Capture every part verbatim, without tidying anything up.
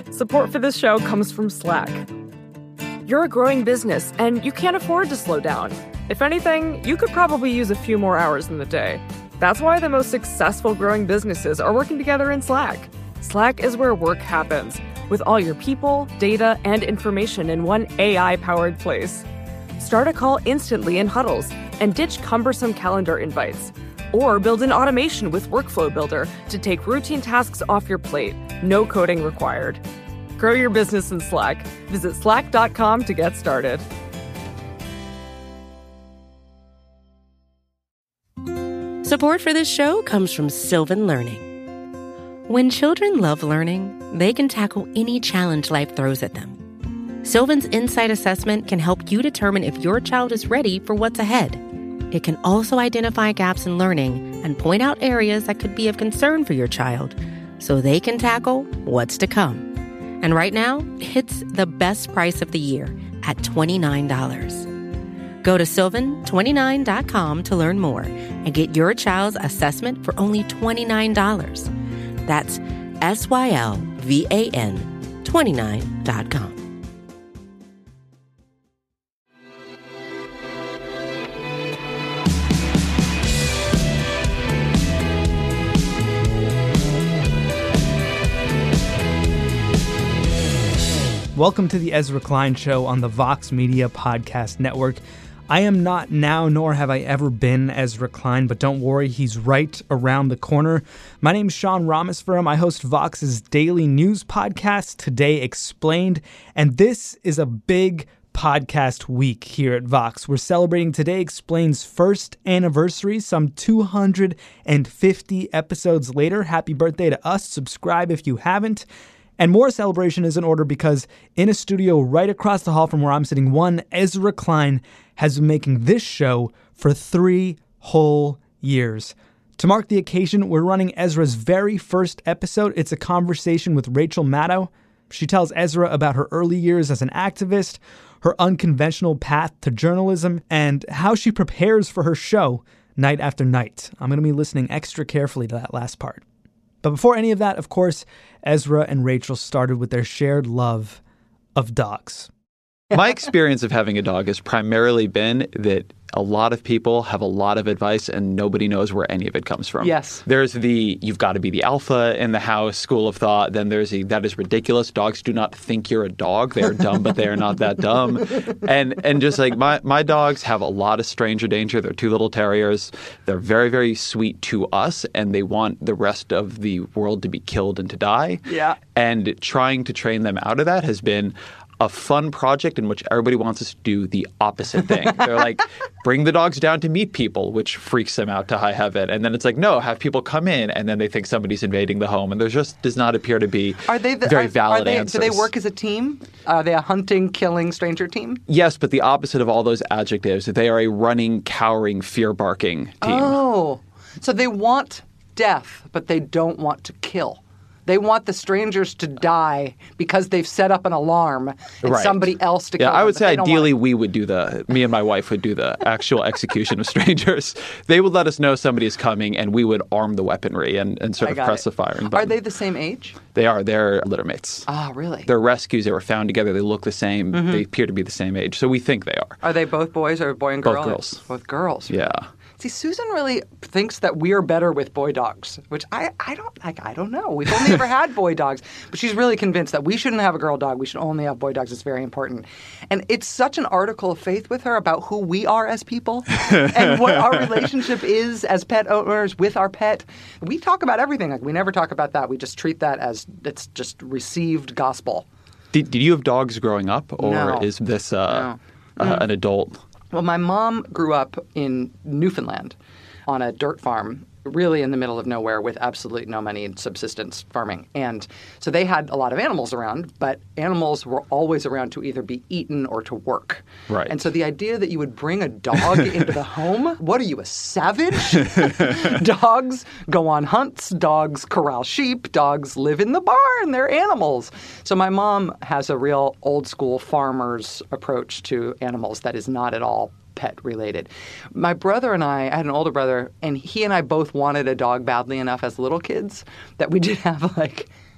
Support for this show comes from Slack. You're a growing business, and you can't afford to slow down. If anything, you could probably use a few more hours in the day. That's why the most successful growing businesses are working together in Slack. Slack is where work happens, with all your people, data, and information in one A I-powered place. Start a call instantly in huddles and ditch cumbersome calendar invites. Or build an automation with Workflow Builder to take routine tasks off your plate. No coding required. Grow your business in Slack. Visit slack dot com to get started. Support for this show comes from Sylvan Learning. When children love learning, they can tackle any challenge life throws at them. Sylvan's Insight Assessment can help you determine if your child is ready for what's ahead. It can also identify gaps in learning and point out areas that could be of concern for your child so they can tackle what's to come. And right now, it's the best price of the year at twenty-nine dollars. Go to sylvan twenty-nine dot com to learn more and get your child's assessment for only twenty-nine dollars. That's S Y L V A N twenty-nine dot com. Welcome to the Ezra Klein Show on the Vox Media Podcast Network. I am not now, nor have I ever been Ezra Klein, but don't worry, he's right around the corner. My name is Sean Rameswaram. I host Vox's daily news podcast, Today Explained, and this is a big podcast week here at Vox. We're celebrating Today Explained's first anniversary, some two hundred fifty episodes later. Happy birthday to us. Subscribe if you haven't. And more celebration is in order because in a studio right across the hall from where I'm sitting, one Ezra Klein has been making this show for three whole years. To mark the occasion, we're running Ezra's very first episode. It's a conversation with Rachel Maddow. She tells Ezra about her early years as an activist, her unconventional path to journalism, and how she prepares for her show night after night. I'm going to be listening extra carefully to that last part. But before any of that, of course, Ezra and Rachel started with their shared love of dogs. My experience of having a dog has primarily been that a lot of people have a lot of advice and nobody knows where any of it comes from. Yes. There's the, you've got to be the alpha in the house school of thought. Then there's the, that is ridiculous. Dogs do not think you're a dog. They are dumb, but they are not that dumb. And and just like my, my dogs have a lot of stranger danger. They're two little terriers. They're very, very sweet to us, and they want the rest of the world to be killed and to die. Yeah. And trying to train them out of that has been a fun project in which everybody wants us to do the opposite thing. They're like, bring the dogs down to meet people, which freaks them out to high heaven. And then it's like, no, have people come in, and then they think somebody's invading the home. And there just does not appear to be are they the, very are, valid are they, answers. Do they work as a team? Are they a hunting, killing stranger team? Yes, but the opposite of all those adjectives. They are a running, cowering, fear-barking team. Oh, so they want death, but they don't want to kill. They want the strangers to die because they've set up an alarm and right. somebody else to kill yeah, them. I would say ideally want... we would do the, me and my wife would do the actual execution of strangers. They would let us know somebody is coming and we would arm the weaponry and, and sort I of press it. the firing button. Are they the same age? They are. They're littermates. Ah, really? They're rescues. They were found together. They look the same. Mm-hmm. They appear to be the same age. So we think they are. Are they both boys or boy and girl? Both girls. Both girls. Yeah. See, Susan really thinks that we are better with boy dogs, which I, I don't like. I don't know. We've only ever had boy dogs, but she's really convinced that we shouldn't have a girl dog. We should only have boy dogs. It's very important, and it's such an article of faith with her about who we are as people and what our relationship is as pet owners with our pet. We talk about everything. Like we never talk about that. We just treat that as it's just received gospel. Did, did you have dogs growing up, or No. is this uh, No. uh, Mm. an adult? Well, my mom grew up in Newfoundland on a dirt farm, really in the middle of nowhere with absolutely no money in subsistence farming. And so they had a lot of animals around, but animals were always around to either be eaten or to work. Right. And so the idea that you would bring a dog into the home, what are you, a savage? Dogs go on hunts, dogs corral sheep, dogs live in the barn, they're animals. So my mom has a real old school farmer's approach to animals that is not at all pet related. My brother and I, I had an older brother, and he and I both wanted a dog badly enough as little kids that we did have like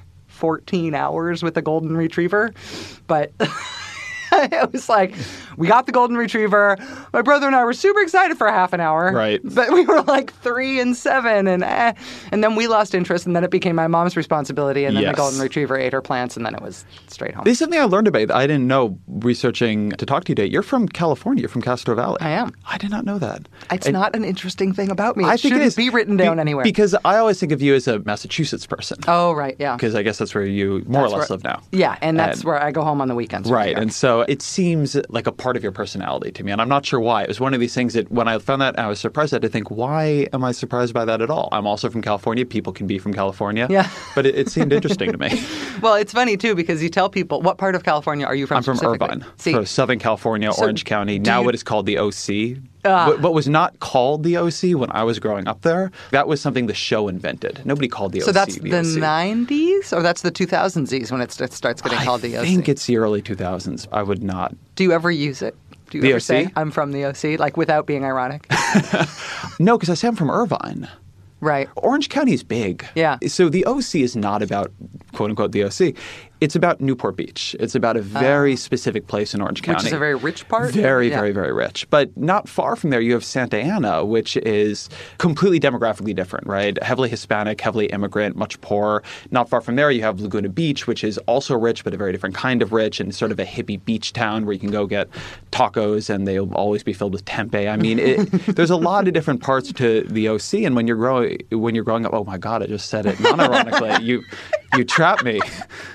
fourteen hours with a golden retriever. But it was like, we got the golden retriever. My brother and I were super excited for half an hour. Right. But we were like three and seven, and eh. And then we lost interest, and then it became my mom's responsibility, and then Yes. the golden retriever ate her plants, and then it was straight home. This is something I learned about. I didn't know researching to talk to you today. You're from California. You're from Castro Valley. I am. I did not know that. It's And not an interesting thing about me. It I think shouldn't it is. be written down Be- anywhere. Because I always think of you as a Massachusetts person. Oh, right, yeah. Because I guess that's where you more That's or less where- live now. Yeah, and that's And- where I go home on the weekends. Right. Yeah. And so it seems like a part of your personality to me. And I'm not sure why. It was one of these things that when I found that, I was surprised. I had to think, why am I surprised by that at all? I'm also from California. People can be from California. Yeah. But it, it seemed interesting to me. Well, it's funny, too, because you tell people, what part of California are you from I'm from specifically? Irvine. See, So Southern California, So Orange County. do Now you- what is called the O C. Ah. What, what was not called the O C when I was growing up there, that was something the show invented. Nobody called the O C so that's the the O C. nineties? Or that's the two thousands when it st- starts getting called the O C? I think it's the early two thousands. I would not. Do you ever use it? Do you The ever O C? say, I'm from the O C, like without being ironic? No, because I say I'm from Irvine. Right. Orange County is big. Yeah. So the O C is not about, quote unquote, the O C. It's about Newport Beach. It's about a very specific place in Orange County. Which is a very rich part? Very, Yeah. very, very rich. But not far from there, you have Santa Ana, which is completely demographically different, right? Heavily Hispanic, heavily immigrant, much poorer. Not far from there, you have Laguna Beach, which is also rich, but a very different kind of rich, and sort of a hippie beach town where you can go get tacos and they'll always be filled with tempeh. I mean, it, there's a lot of different parts to the O C, and when you're growing, when you're growing up, oh my God, I just said it non-ironically. you, you trapped me.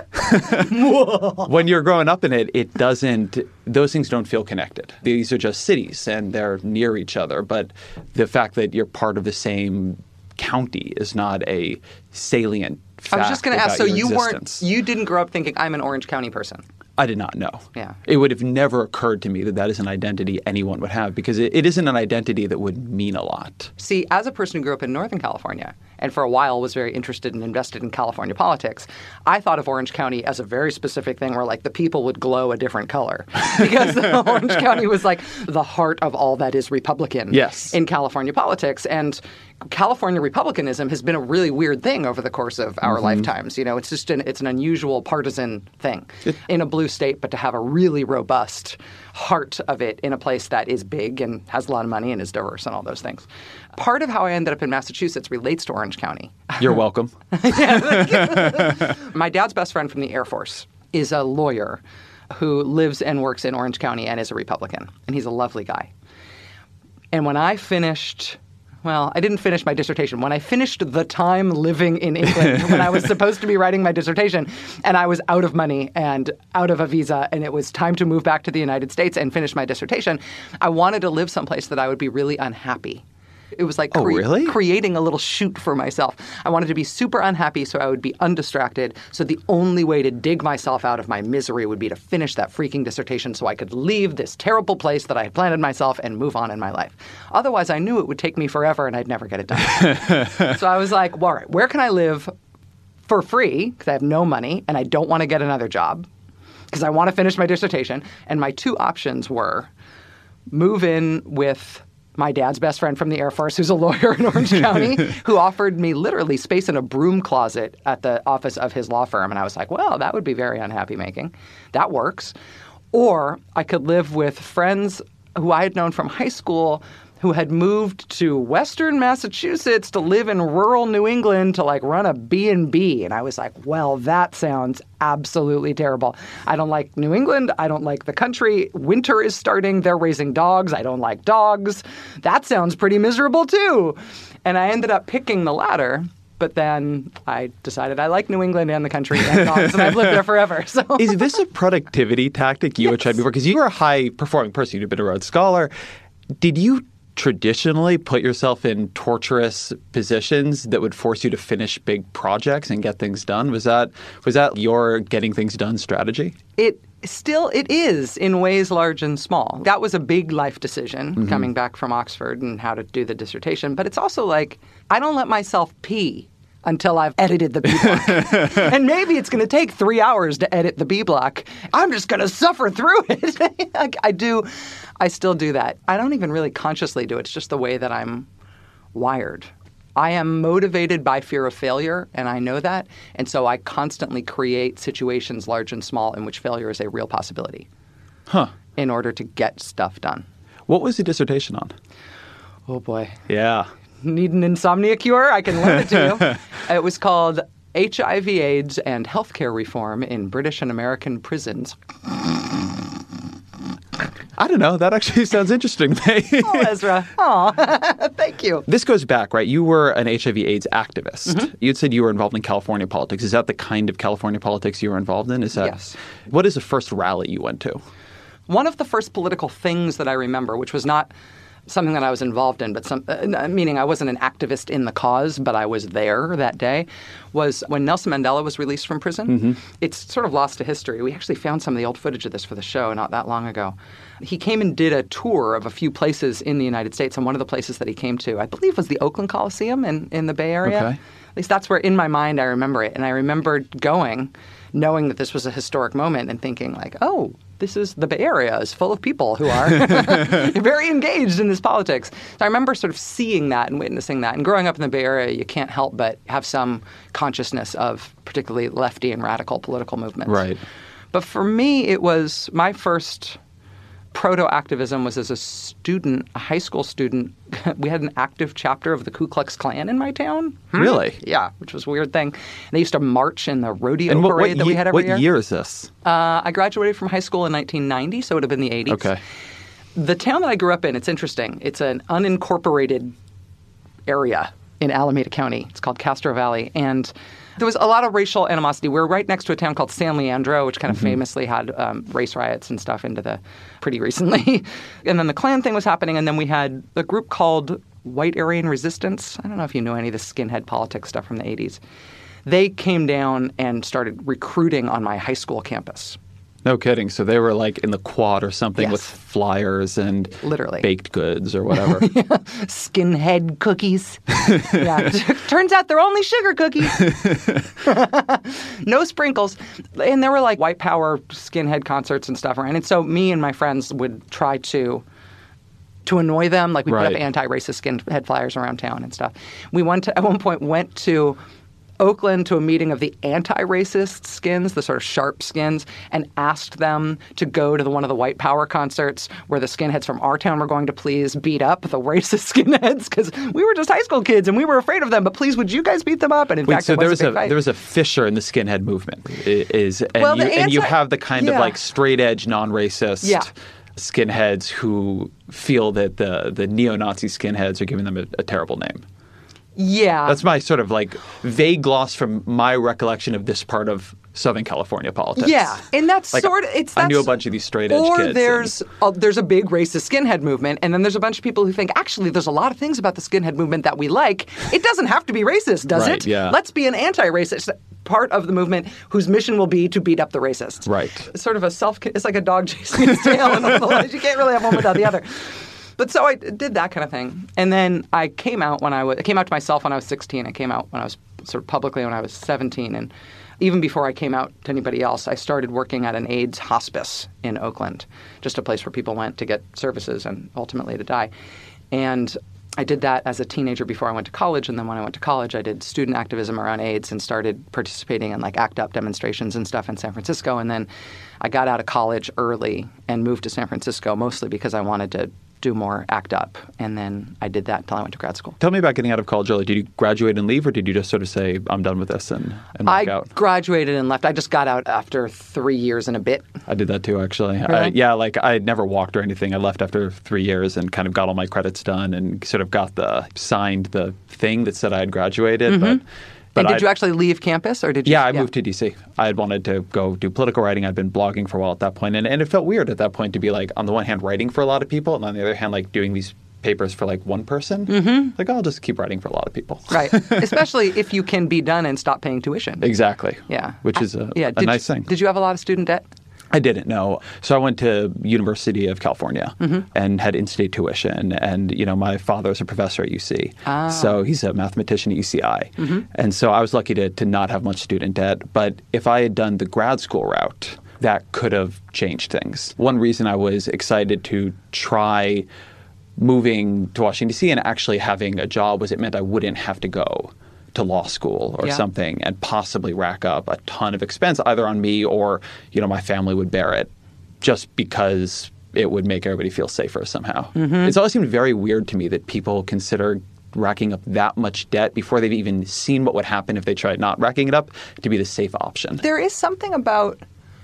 When you're growing up in it, it doesn't, those things don't feel connected. These are just cities and they're near each other. But the fact that you're part of the same county is not a salient fact. I was just going to ask, so about your you existence. weren't, you didn't grow up thinking, I'm an Orange County person? I did not know. Yeah. It would have never occurred to me that that is an identity anyone would have because it, it isn't an identity that would mean a lot. See, as a person who grew up in Northern California and for a while was very interested and invested in California politics, I thought of Orange County as a very specific thing where like the people would glow a different color because Orange County was like the heart of all that is Republican Yes. in California politics. And California Republicanism has been a really weird thing over the course of our Mm-hmm. lifetimes. You know, it's just an, it's an unusual partisan thing in a blue state, but to have a really robust heart of it in a place that is big and has a lot of money and is diverse and all those things. Part of how I ended up in Massachusetts relates to Orange County. You're welcome. My dad's best friend from the Air Force is a lawyer who lives and works in Orange County and is a Republican, and he's a lovely guy. And when I finished... Well, I didn't finish my dissertation. When I finished the time living in England, when I was supposed to be writing my dissertation, and I was out of money and out of a visa, and it was time to move back to the United States and finish my dissertation, I wanted to live someplace that I would be really unhappy. It was like Oh, really? creating a little shoot for myself. I wanted to be super unhappy so I would be undistracted. So the only way to dig myself out of my misery would be to finish that freaking dissertation so I could leave this terrible place that I had planted myself and move on in my life. Otherwise, I knew it would take me forever and I'd never get it done. So I was like, well, all right, where can I live for free because I have no money and I don't want to get another job because I want to finish my dissertation. And my two options were move in with my dad's best friend from the Air Force, who's a lawyer in Orange County, who offered me literally space in a broom closet at the office of his law firm. And I was like, well, that would be very unhappy making. That works. Or I could live with friends who I had known from high school who had moved to Western Massachusetts to live in rural New England to like run a B and B. And I was like, well, that sounds absolutely terrible. I don't like New England. I don't like the country. Winter is starting. They're raising dogs. I don't like dogs. That sounds pretty miserable too. And I ended up picking the latter. But then I decided I like New England and the country and dogs, and I've lived there forever. So Is this a productivity tactic you had tried before? Because you were a high-performing person. You've been a Rhodes Scholar. Did you traditionally put yourself in torturous positions that would force you to finish big projects and get things done? Was that was that your getting things done strategy? It still, it is in ways large and small. That was a big life decision Mm-hmm. coming back from Oxford and how to do the dissertation. But it's also like, I don't let myself pee until I've edited the B block. And maybe it's going to take three hours to edit the B block. I'm just going to suffer through it. Like, I do, I still do that. I don't even really consciously do it. It's just the way that I'm wired. I am motivated by fear of failure, and I know that. And so I constantly create situations, large and small, in which failure is a real possibility. Huh. In order to get stuff done. What was the dissertation on? Oh, boy. Yeah. Need an insomnia cure? I can lend it to you. It was called H I V AIDS and Healthcare Reform in British and American Prisons. I don't know. That actually sounds interesting to me. Oh, Ezra. Aw, thank you. This goes back, right? You were an H I V AIDS activist. Mm-hmm. You'd said you were involved in California politics. Is that the kind of California politics you were involved in? Is that, Yes. What is the first rally you went to? One of the first political things that I remember, which was not something that I was involved in, but some, uh, meaning I wasn't an activist in the cause, but I was there that day, was when Nelson Mandela was released from prison. Mm-hmm. It's sort of lost to history. We actually found some of the old footage of this for the show not that long ago. He came and did a tour of a few places in the United States, and one of the places that he came to, I believe, was the Oakland Coliseum in, in the Bay Area. Okay. At least that's where, in my mind, I remember it. And I remember going, knowing that this was a historic moment and thinking like, oh, this is the Bay Area is full of people who are very engaged in this politics. So I remember sort of seeing that and witnessing that. And growing up in the Bay Area, you can't help but have some consciousness of particularly lefty and radical political movements. Right. But for me, it was my first proto-activism was as a student, a high school student. We had an active chapter of the Ku Klux Klan in my town. Really? Yeah, which was a weird thing. And they used to march in the rodeo And what, parade what that we ye- had every what year. year is this? Uh, I graduated from high school in nineteen ninety, so it would have been the eighties. Okay. The town that I grew up in, it's interesting. It's an unincorporated area in Alameda County. It's called Castro Valley. And there was a lot of racial animosity. We were right next to a town called San Leandro, which kind of mm-hmm. famously had um, race riots and stuff into the pretty recently. And then the Klan thing was happening. And then we had a group called White Aryan Resistance. I don't know if you know any of the skinhead politics stuff from the eighties. They came down and started recruiting on my high school campus. No kidding. So they were like in the quad or something Yes. with flyers and Literally. baked goods or whatever. Skinhead cookies. Yeah. Turns out they're only sugar cookies. No sprinkles. And there were like white power skinhead concerts and stuff around. And so me and my friends would try to to annoy them. Like we Right. put up anti-racist skinhead flyers around town and stuff. We went to, at one point went to Oakland to a meeting of the anti-racist skins, the sort of sharp skins, and asked them to go to the, one of the white power concerts where the skinheads from our town were going to please beat up the racist skinheads because we were just high school kids and we were afraid of them. But please, would you guys beat them up? And in Wait, fact, so it there was was a a big fight. there was a fissure in the skinhead movement. i- Is and, Well, you, the and you anti- have the kind of yeah. like straight edge, non-racist Yeah. skinheads who feel that the the neo-Nazi skinheads are giving them a, a terrible name. Yeah. That's my sort of like vague gloss from my recollection of this part of Southern California politics. Yeah, and that's Like, sort of it's. I knew a that's- bunch of these straight edge or kids. Or there's a, there's a big racist skinhead movement, and then there's a bunch of people who think actually there's a lot of things about the skinhead movement that we like. It doesn't have to be racist, does Right, it? yeah. Let's be an anti-racist part of the movement whose mission will be to beat up the racists. Right. It's sort of a self. It's like a dog chasing its tail, and you can't really have one without the other. But so I did that kind of thing, and then I came out when I was I came out to myself when I was sixteen. I came out when I was sort of publicly when I was seventeen, and even before I came out to anybody else, I started working at an AIDS hospice in Oakland, just a place where people went to get services and ultimately to die. And I did that as a teenager before I went to college, and then when I went to college, I did student activism around AIDS and started participating in like ACT UP demonstrations and stuff in San Francisco. And then I got out of college early and moved to San Francisco, mostly because I wanted to do more ACT UP. And then I did that until I went to grad school. Tell me about getting out of college early. Did you graduate and leave, or did you just sort of say, I'm done with this and, and walk I out? graduated and left. I just got out after three years and a bit. I did that too, actually. I, Really? yeah, like I had never walked or anything. I left after three years and kind of got all my credits done and sort of got the signed the thing that said I had graduated. But, but and did I, you actually leave campus, or did you? Yeah, I moved to D C. I had wanted to go do political writing. I'd been blogging for a while at that point, and, and it felt weird at that point to be like, on the one hand, writing for a lot of people, and on the other hand, like doing these papers for like one person. Mm-hmm. Like, I'll just keep writing for a lot of people. Right. Especially if you can be done and stop paying tuition. Exactly. Yeah. Which is a, yeah. a Did nice you, thing. Did you have a lot of student debt? I didn't know. So I went to University of California Mm-hmm. and had in-state tuition. And, you know, my father's a professor at U C. Ah. So he's a mathematician at U C I. Mm-hmm. And so I was lucky to, to not have much student debt. But if I had done the grad school route, that could have changed things. One reason I was excited to try moving to Washington, D C and actually having a job was it meant I wouldn't have to go to law school or Yeah. something and possibly rack up a ton of expense either on me or, you know, my family would bear it just because it would make everybody feel safer somehow. Mm-hmm. It's always seemed very weird to me that people consider racking up that much debt before they've even seen what would happen if they tried not racking it up to be the safe option. There is something about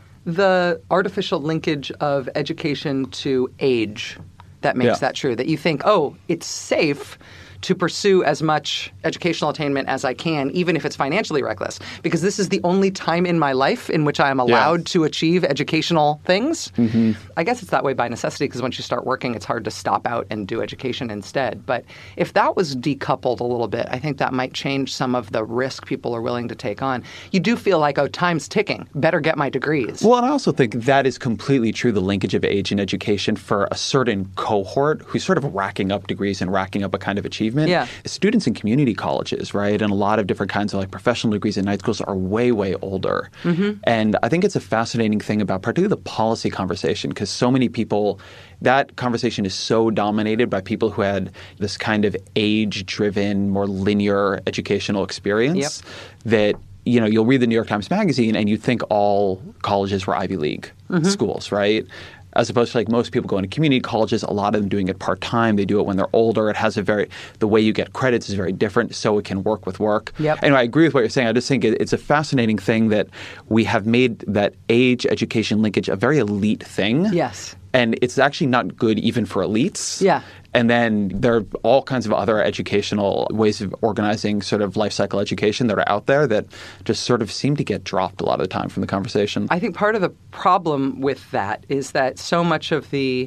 the artificial linkage of education to age that makes Yeah. that true, that you think, oh, it's safe to pursue as much educational attainment as I can, even if it's financially reckless, because this is the only time in my life in which I am allowed Yeah. to achieve educational things. Mm-hmm. I guess it's that way by necessity, because once you start working, it's hard to stop out and do education instead. But if that was decoupled a little bit, I think that might change some of the risk people are willing to take on. You do feel like, oh, time's ticking. Better get my degrees. Well, and I also think that is completely true, the linkage of age and education for a certain cohort who's sort of racking up degrees and racking up a kind of achievement. Yeah. Students in community colleges, right, and a lot of different kinds of like professional degrees in night schools are way, way older. Mm-hmm. And I think it's a fascinating thing about particularly the policy conversation, because so many people, that conversation is so dominated by people who had this kind of age-driven, more linear educational experience Yep. that you know, you'll read the New York Times Magazine and you think all colleges were Ivy League mm-hmm. schools, right? As opposed to like most people going to community colleges, a lot of them doing it part-time. They do it when they're older. It has a very – the way you get credits is very different, so it can work with work. Yep. Anyway, I agree with what you're saying. I just think it, it's a fascinating thing that we have made that age-education linkage a very elite thing. Yes. And it's actually not good even for elites. Yeah. And then there are all kinds of other educational ways of organizing sort of life cycle education that are out there that just sort of seem to get dropped a lot of the time from the conversation. I think part of the problem with that is that so much of the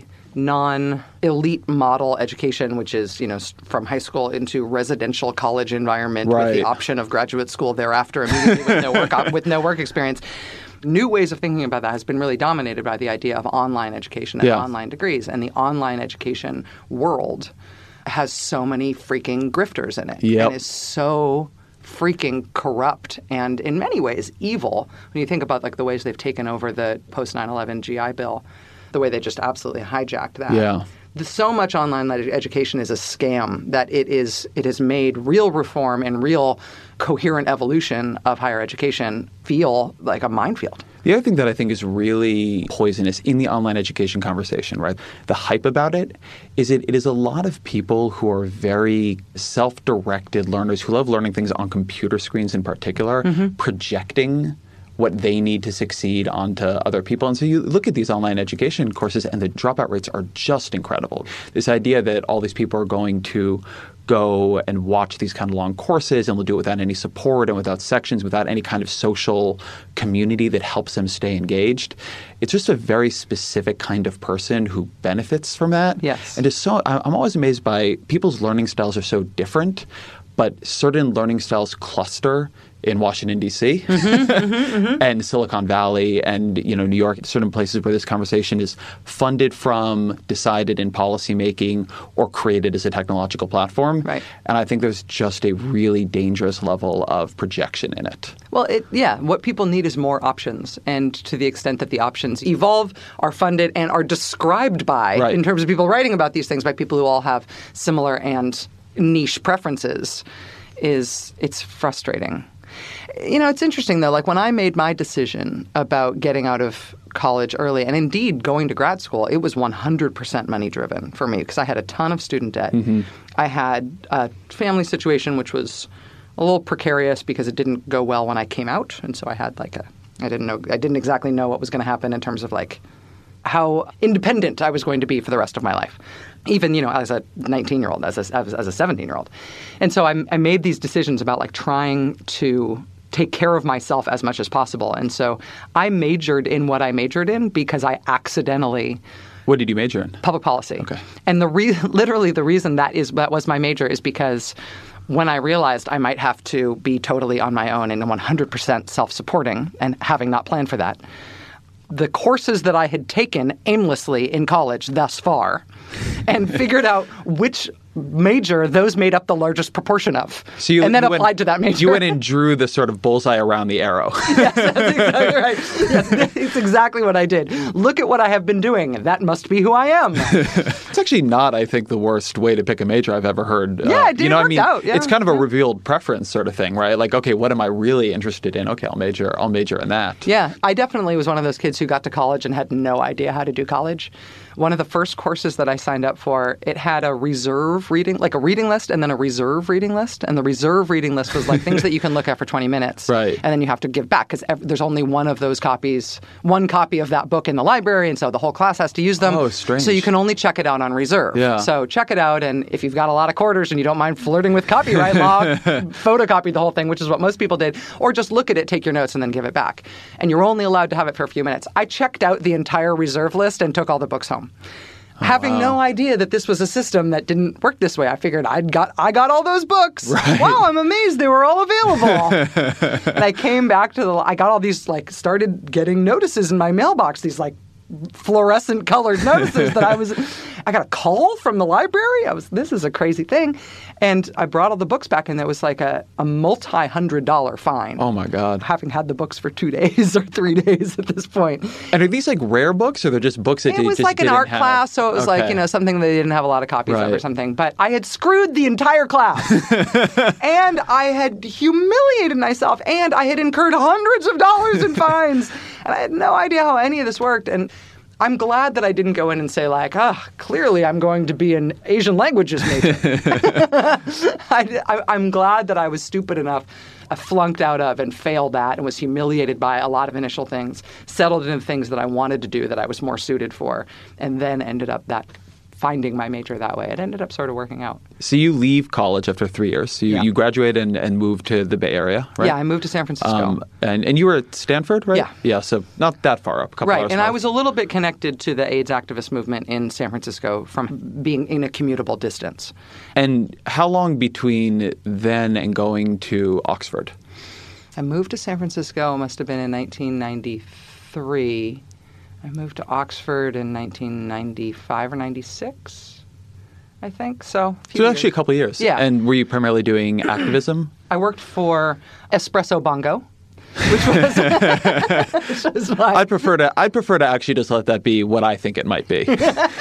non-elite model education, which is, you know, from high school into residential college environment Right. with the option of graduate school thereafter immediately with no work with no work experience. New ways of thinking about that has been really dominated by the idea of online education and Yeah. online degrees. And the online education world has so many freaking grifters in it. Yep. And is so freaking corrupt and in many ways evil when you think about like the ways they've taken over the post nine eleven G I Bill, the way they just absolutely hijacked that. Yeah. The, so much online ed- education is a scam that it is it has made real reform and real coherent evolution of higher education feel like a minefield. The other thing that I think is really poisonous in the online education conversation, right, the hype about it, is it, it is a lot of people who are very self-directed learners who love learning things on computer screens in particular, mm-hmm. projecting what they need to succeed onto other people. And so you look at these online education courses and the dropout rates are just incredible. This idea that all these people are going to go and watch these kind of long courses and they'll do it without any support and without sections, without any kind of social community that helps them stay engaged. It's just a very specific kind of person who benefits from that. Yes. And just so I'm always amazed by people's learning styles are so different, but certain learning styles cluster in Washington, D C mm-hmm, mm-hmm, mm-hmm. and Silicon Valley and, you know, New York, certain places where this conversation is funded from, decided in policymaking, or created as a technological platform. Right. And I think there's just a really dangerous level of projection in it. Well, it, yeah, what people need is more options. And to the extent that the options evolve, are funded, and are described by, Right. in terms of people writing about these things, by people who all have similar and niche preferences, is it's frustrating. You know, it's interesting, though. Like, when I made my decision about getting out of college early, and indeed going to grad school, it was one hundred percent money-driven for me because I had a ton of student debt. Mm-hmm. I had a family situation which was a little precarious because it didn't go well when I came out. And so I had, like, a – I didn't know – I didn't exactly know what was going to happen in terms of, like, how independent I was going to be for the rest of my life. Even, you know, as a nineteen-year-old, as a, as, as a seventeen-year-old. And so I, I made these decisions about, like, trying to – take care of myself as much as possible. And so I majored in what I majored in because I accidentally What did you major in? Public policy. Okay. And the re- literally the reason that is that was my major is because when I realized I might have to be totally on my own and one hundred percent self-supporting, and having not planned for that, the courses that I had taken aimlessly in college thus far and figured out which major, those made up the largest proportion of. So you, and then you applied went, to that major. You went and drew the sort of bullseye around the arrow. Yes, that's exactly right. Yes, it's exactly what I did. Look at what I have been doing. That must be who I am. It's actually not, I think, the worst way to pick a major I've ever heard. Yeah, uh, it did you know, work I mean, out. Yeah, it's kind of a yeah. revealed preference sort of thing, right? Like, okay, what am I really interested in? Okay, I'll major. I'll major in that. Yeah, I definitely was one of those kids who got to college and had no idea how to do college. One of the first courses that I signed up for, it had a reserve reading, like a reading list, and then a reserve reading list. And the reserve reading list was like things that you can look at for twenty minutes. Right. And then you have to give back because ev- there's only one of those copies, one copy of that book in the library. And so the whole class has to use them. Oh, strange. So you can only check it out on reserve. Yeah. So check it out. And if you've got a lot of quarters and you don't mind flirting with copyright law, photocopy the whole thing, which is what most people did. Or just look at it, take your notes, and then give it back. And you're only allowed to have it for a few minutes. I checked out the entire reserve list and took all the books home. Oh, having wow. no idea that this was a system that didn't work this way. I figured I'd got I got all those books. Right. Wow, I'm amazed they were all available. And I came back to the I got all these like started getting notices in my mailbox, these like fluorescent colored notices that I was I got a call from the library. I was this is a crazy thing. And I brought all the books back and there was like a, a multi-hundred dollar fine. Oh my God. Having had the books for two days or three days at this point. And are these like rare books or they're just books that it you was just like an didn't art have? class, so it was Okay. like, you know, something they didn't have a lot of copies Right. of or something. But I had screwed the entire class. And I had humiliated myself and I had incurred hundreds of dollars in fines. And I had no idea how any of this worked. And I'm glad that I didn't go in and say like, ah, oh, clearly I'm going to be an Asian languages major. I, I, I'm glad that I was stupid enough, I flunked out of and failed at and was humiliated by a lot of initial things, settled into things that I wanted to do that I was more suited for, and then ended up that finding my major that way. It ended up sort of working out. So you leave college after three years. So you, Yeah. you graduate and, and move to the Bay Area, right? Yeah, I moved to San Francisco. Um, and, and you were at Stanford, right? Yeah. Yeah, so not that far up. A couple Right, hours and I north. was a little bit connected to the AIDS activist movement in San Francisco from being in a commutable distance. And how long between then and going to Oxford? I moved to San Francisco, must have been in nineteen ninety-three. I moved to Oxford in nineteen ninety-five or ninety-six, I think. So, a few So years. actually a couple of years. Yeah. And were you primarily doing activism? I worked for Espresso Bongo, which was, which was my... I'd prefer to I'd prefer to actually just let that be what I think it might be.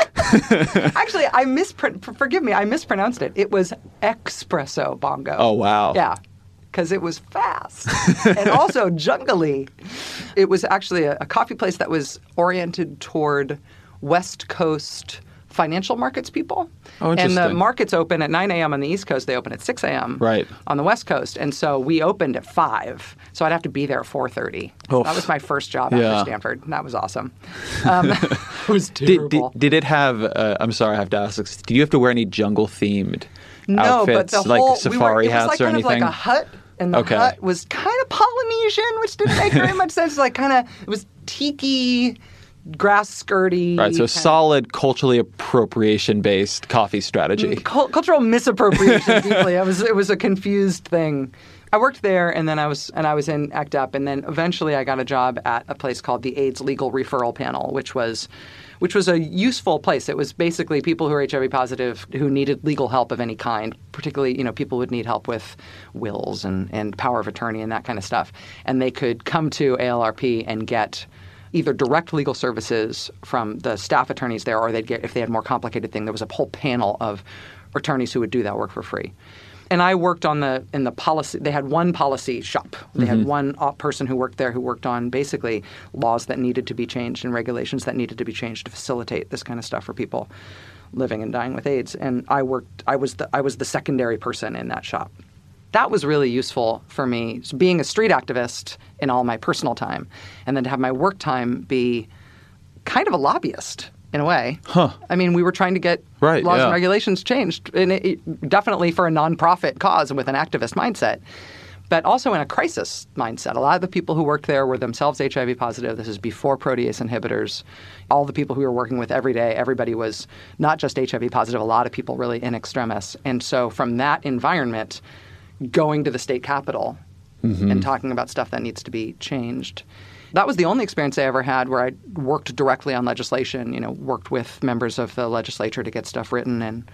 Actually, I mispron- forgive me, I mispronounced it. It was Espresso Bongo. Oh, wow. Yeah. Because it was fast and also jungly. It was actually a, a coffee place that was oriented toward West Coast financial markets people. Oh, and the interesting. markets open at nine a.m. on the East Coast. They open at six a.m. Right. on the West Coast. And so we opened at five. So I'd have to be there at four thirty. Oof. That was my first job Yeah. after Stanford. And that was awesome. Um, it was Did, terrible. did, did it have, uh, I'm sorry, I have to ask this, did you have to wear any jungle-themed No, outfits, but the like whole safari we were, it was hats like or kind anything? Of like a hut, and the Okay. hut was kind of Polynesian, which didn't make very much sense. Like kind of it was tiki, grass skirty. Right, so kind solid culturally appropriation-based coffee strategy. of cul- cultural misappropriation. Deeply, it was it was a confused thing. I worked there, and then I was and I was in ACT UP, and then eventually I got a job at a place called the AIDS Legal Referral Panel, which was. Which was a useful place. It was basically people who are H I V positive who needed legal help of any kind. Particularly, you know, people would need help with wills and, and power of attorney and that kind of stuff. And they could come to A L R P and get either direct legal services from the staff attorneys there, or they'd get, if they had more complicated thing, there was a whole panel of attorneys who would do that work for free. And I worked on the in the policy. They had one policy shop. They Mm-hmm. had one uh, person who worked there who worked on basically laws that needed to be changed and regulations that needed to be changed to facilitate this kind of stuff for people living and dying with AIDS. And I worked. I was the I was the secondary person in that shop. That was really useful for me, so being a street activist in all my personal time, and then to have my work time be kind of a lobbyist. In a way. Huh. I mean, we were trying to get Right, laws yeah. and regulations changed, and it, it, definitely for a nonprofit cause and with an activist mindset, but also in a crisis mindset. A lot of the people who worked there were themselves H I V positive. This is before protease inhibitors. All the people who we were working with every day, everybody was not just H I V positive, a lot of people really in extremis. And so from that environment, going to the state capitol Mm-hmm. and talking about stuff that needs to be changed. That was the only experience I ever had where I worked directly on legislation, you know, worked with members of the legislature to get stuff written and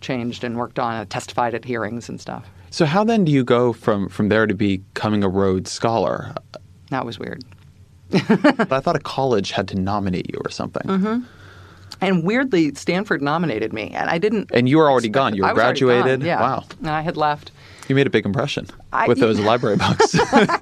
changed and worked on, uh, testified at hearings and stuff. So how then do you go from, from there to becoming a Rhodes Scholar? That was weird. I thought a college had to nominate you or something. Mm-hmm. And weirdly, Stanford nominated me, and I didn't. And you were already gone. You were I was already graduated. gone, yeah. Wow. And I had left. You made a big impression I, with those library books.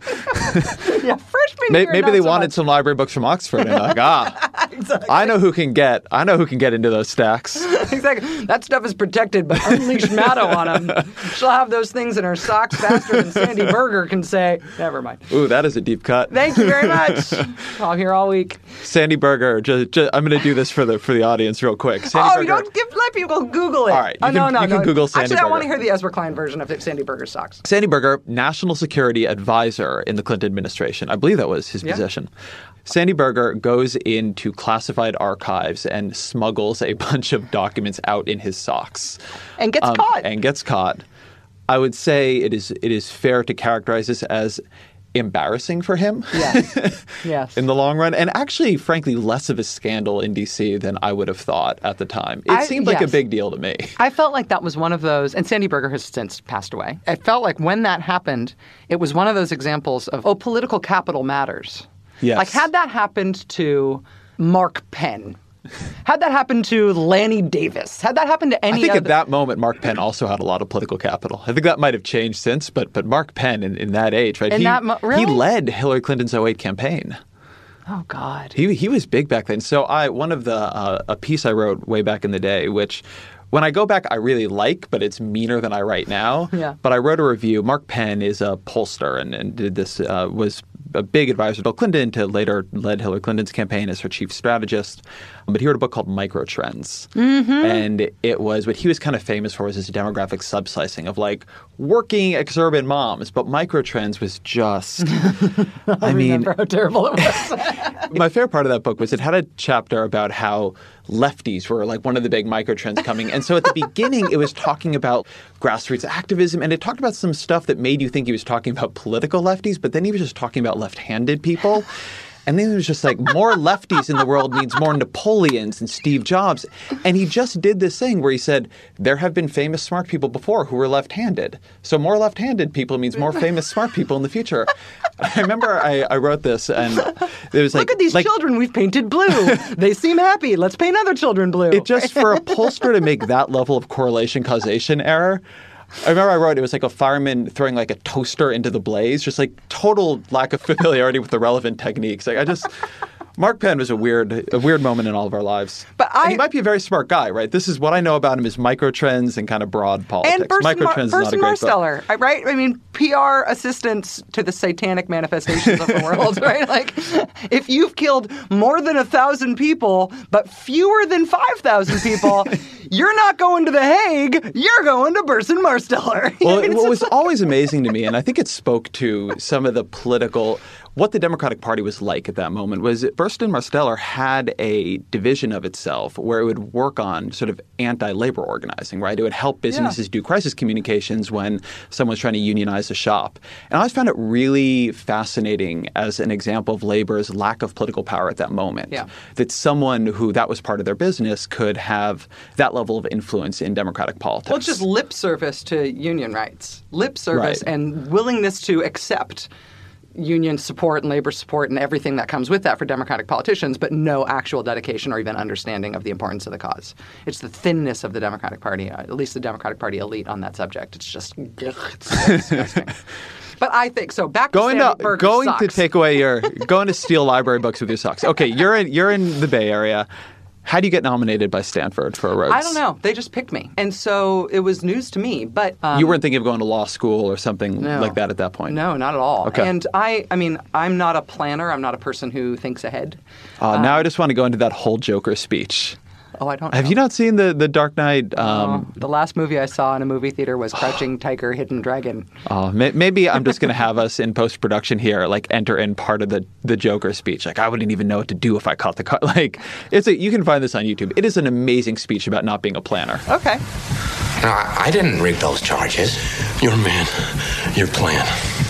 Yeah, freshman maybe, year. maybe not they so wanted much. some library books from Oxford, and they're like, ah, Exactly. I know who can get. I know who can get into those stacks. Exactly. That stuff is protected, but unleash Maddo on them. She'll have those things in her socks faster than Sandy Berger can say. Never mind. Ooh, that is a deep cut. Thank you very much. I'm here all week. Sandy Berger. Just, just, I'm going to do this for the for the audience real quick. Sandy oh, Berger. you don't give, let people Google it. All right, you oh, can- no, no, you can no. Google Sandy Actually, I want to Berger. hear the Ezra Klein version of Sandy Berger's socks. Sandy Berger, National Security Advisor in the Clinton administration. I believe that was his Yeah. position. Sandy Berger goes into classified archives and smuggles a bunch of documents out in his socks. And gets Um, caught. And gets caught. I would say it is it is fair to characterize this as embarrassing for him. Yes. Yes. In the long run, and actually, frankly, less of a scandal in D C than I would have thought at the time. It I- seemed like a yes. big deal to me. I felt like that was one of those, and Sandy Berger has since passed away. I felt like when that happened, it was one of those examples of, oh, political capital matters. Yes. Like, had that happened to Mark Penn, had that happened to Lanny Davis, had that happened to any I think other... at that moment, Mark Penn also had a lot of political capital. I think that might have changed since, but but Mark Penn in, in that age, right? In he, that mo- really? he led Hillary Clinton's oh eight campaign. Oh, God. He he was big back then. So I one of the uh, a piece I wrote way back in the day, which when I go back I really like, but it's meaner than I write now. Yeah. But I wrote a review. Mark Penn is a pollster and, and did this uh, was a big advisor to Bill Clinton, to later led Hillary Clinton's campaign as her chief strategist. But he wrote a book called Microtrends. Mm-hmm. And it was what he was kind of famous for was this demographic subslicing of like working exurban moms. But Microtrends was just, I mean, Remember how terrible it was. my favorite part of that book was it had a chapter about how lefties were like one of the big microtrends coming. And so at the beginning, it was talking about grassroots activism, and it talked about some stuff that made you think he was talking about political lefties, but then he was just talking about left-handed people. And then it was just like more lefties in the world means more Napoleons and Steve Jobs. And he just did this thing where he said, there have been famous smart people before who were left-handed. So more left-handed people means more famous smart people in the future. I remember I, I wrote this and it was like... Look at these like, children we've painted blue. They seem happy. Let's paint other children blue. It just, for a pollster to make that level of correlation causation error... I remember I wrote it was like a fireman throwing like a toaster into the blaze, just like total lack of familiarity with the relevant techniques. Like I just, Mark Penn was a weird, a weird moment in all of our lives. But I- and he might be a very smart guy, right? This is what I know about him is microtrends and kind of broad politics. And Burson, Mar- Microtrends is not a Burson great book. Marsteller, I- right? I mean, P R assistants to the satanic manifestations of the world, right? Like, if you've killed more than a thousand people, but fewer than five thousand people, you're not going to The Hague. You're going to Burson Marsteller. Well, It's what just was like- always amazing to me, and I think it spoke to some of the political, what the Democratic Party was like at that moment, was that Burson Marsteller had a division of itself where it would work on sort of anti-labor organizing, right? It would help businesses do crisis communications when someone's trying to unionize a shop. And I always found it really fascinating as an example of labor's lack of political power at that moment. Yeah. That someone who that was part of their business could have that level of influence in Democratic politics. Well, it's just lip service to union rights, lip service Right. and willingness to accept union support and labor support and everything that comes with that for Democratic politicians, but no actual dedication or even understanding of the importance of the cause. It's the thinness of the Democratic Party, uh, at least the Democratic Party elite on that subject. It's just ugh, it's so disgusting. But I think so. Back Going to Sandy to Berger's going to socks. take away your going to steal library books with your socks. Okay, you're in you're in the Bay Area. How do you get nominated by Stanford for a Rhodes? I don't know. They just picked me, and so it was news to me. But um, You weren't thinking of going to law school or something No. like that at that point. No, not at all. Okay. And I, I mean, I'm not a planner. I'm not a person who thinks ahead. Uh, now I just want to go into that whole Joker speech. Oh, I don't. Have know. you not seen the the Dark Knight? Oh, Um, the last movie I saw in a movie theater was Crouching Tiger, Hidden Dragon. oh, may, maybe I'm just going to have us in post production here, like enter in part of the the Joker speech. Like I wouldn't even know what to do if I caught the car. Like it's a, you can find this on YouTube. It is an amazing speech about not being a planner. Okay. No, I, I didn't rig those charges. Your man, your plan.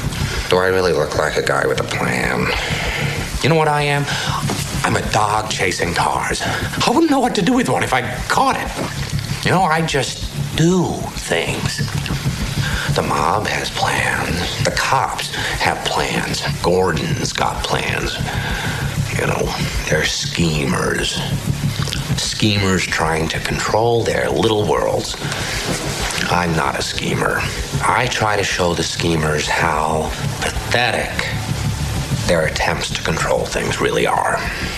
Do I really look like a guy with a plan? You know what I am? I'm a dog chasing cars. I wouldn't know what to do with one if I caught it. You know, I just do things. The mob has plans. The cops have plans. Gordon's got plans. You know, they're schemers. Schemers trying to control their little worlds. I'm not a schemer. I try to show the schemers how pathetic their attempts to control things really are.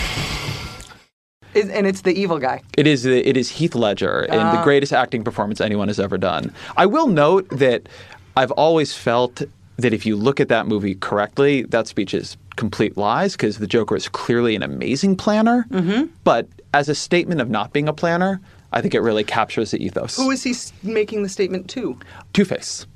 Is, and it's the evil guy. It is it is Heath Ledger in Uh. the greatest acting performance anyone has ever done. I will note that I've always felt that if you look at that movie correctly, that speech is complete lies because the Joker is clearly an amazing planner. Mm-hmm. But as a statement of not being a planner, I think it really captures the ethos. Who is he s- making the statement to? Two-Face.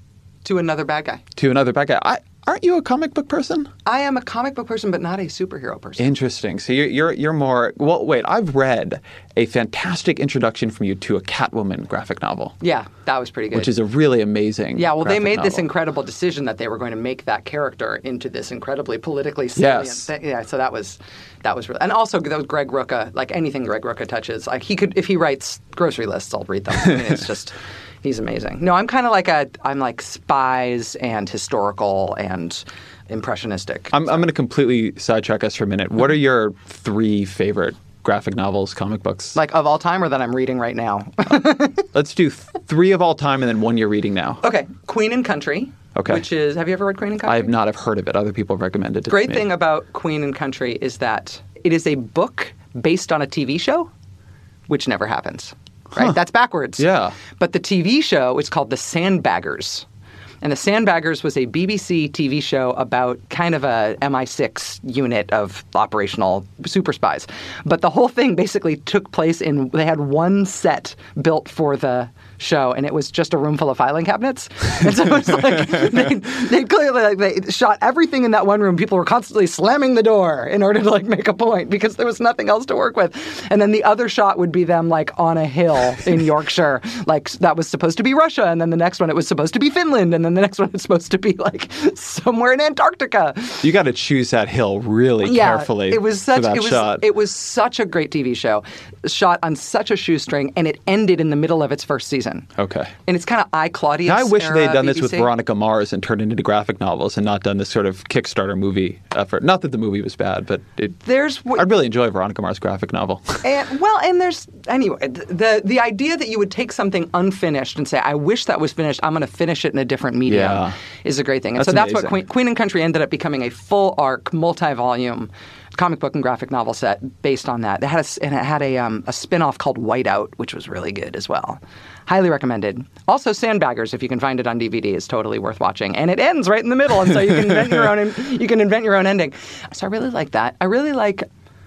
To another bad guy. To another bad guy. I, aren't you a comic book person? I am a comic book person, but not a superhero person. Interesting. So you're you're, you're more – well, wait. I've read a fantastic introduction from you to a Catwoman graphic novel. Yeah, that was pretty good. Which is a really amazing Yeah, well, they graphic made this novel. incredible decision that they were going to make that character into this incredibly politically salient Yes. thing. Yeah, so that was that was really, and also that was Greg Rucka. Like anything Greg Rucka touches, like he could if he writes grocery lists, I'll read them. I mean, it's just he's amazing. No, I'm kind of like a I'm like spies and historical and impressionistic. I'm, I'm going to completely sidetrack us for a minute. What are your three favorite graphic novels, comic books? Like of all time, or that I'm reading right now. Let's do th- three of all time and then one you're reading now. Okay, Queen and Country. Okay. Which is have you ever read Queen and Country? I have not. I've heard of it. Other people have recommended it Great to me. thing about Queen and Country is that it is a book based on a T V show, which never happens. Right? Huh. That's backwards. Yeah. But the T V show is called The Sandbaggers. And The Sandbaggers was a B B C T V show about kind of a M I six unit of operational super spies. But the whole thing basically took place in, they had one set built for the show, and it was just a room full of filing cabinets. And so it's like, they, they clearly, like, they shot everything in that one room. People were constantly slamming the door in order to, like, make a point because there was nothing else to work with. And then the other shot would be them, like, on a hill in Yorkshire. Like, that was supposed to be Russia, and then the next one, it was supposed to be Finland, and then the next one, it's supposed to be, like, somewhere in Antarctica. You got to choose that hill really Yeah, carefully it was such for that it was shot. it was such a great T V show, shot on such a shoestring, and it ended in the middle of its first season. Okay. And it's kind of I, Claudius. Now, I wish they had done this B B with C. Veronica Mars and turned it into graphic novels and not done this sort of Kickstarter movie effort. Not that the movie was bad, but it, There's w- I'd really enjoy Veronica Mars' graphic novel. And, well, and there's anyway the the idea that you would take something unfinished and say, "I wish that was finished. I'm going to finish it in a different medium," Yeah. is a great thing. And That's so that's what amazing. Queen, Queen and Country ended up becoming a full arc, multi-volume comic book and graphic novel set based on that. It had a, and it had a um, a spin-off called Whiteout, which was really good as well. Highly recommended. Also, Sandbaggers, if you can find it on D V D, is totally worth watching. And it ends right in the middle, and so you can invent your own. You can invent your own ending. So I really like that. I really like.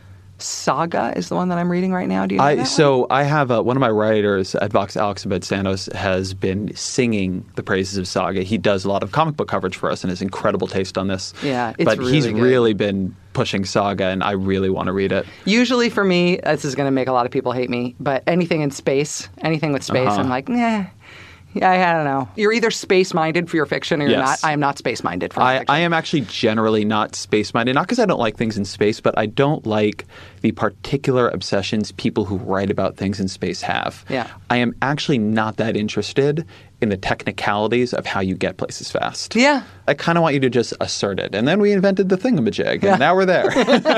Saga is the one that I'm reading right now. Do you know I that so I have a, one of my writers at Vox, Alex Abed-Santos, has been singing the praises of Saga. He does a lot of comic book coverage for us and has incredible taste on this. Yeah, it's but he's really good. really been pushing Saga, and I really want to read it. Usually for me, this is going to make a lot of people hate me, but anything in space, anything with space, Uh-huh. I'm like, nah. Yeah, I don't know. You're either space-minded for your fiction or you're Yes. not. I am not space-minded for my I, fiction. I am actually generally not space-minded, not because I don't like things in space, but I don't like the particular obsessions people who write about things in space have. Yeah. I am actually not that interested in the technicalities of how you get places fast. Yeah. I kind of want you to just assert it. And then we invented the thingamajig, and now we're there.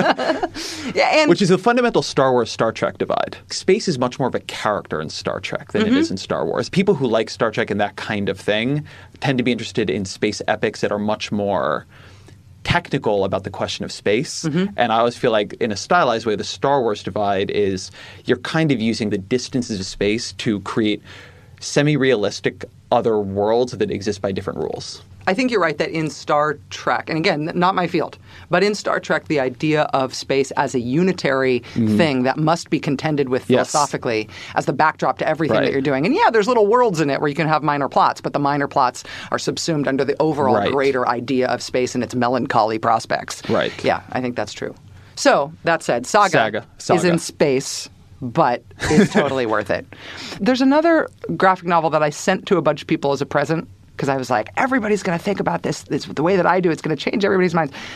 Yeah, and Which is the fundamental Star Wars Star Trek divide. Space is much more of a character in Star Trek than Mm-hmm. it is in Star Wars. People who like Star Trek and that kind of thing tend to be interested in space epics that are much more technical about the question of space. Mm-hmm. And I always feel like in a stylized way, the Star Wars divide is you're kind of using the distances of space to create semi-realistic other worlds that exist by different rules. I think you're right that in Star Trek, and again, not my field, but in Star Trek, the idea of space as a unitary thing that must be contended with Mm-hmm. Yes. philosophically as the backdrop to everything Right. that you're doing. And yeah, there's little worlds in it where you can have minor plots, but the minor plots are subsumed under the overall Right. greater idea of space and its melancholy prospects. Right. Yeah, I think that's true. So, that said, Saga, Saga. Saga. is in space, but it's totally worth it. There's another graphic novel that I sent to a bunch of people as a present because I was like, everybody's going to think about this, this the way that I do. It's going to change everybody's minds.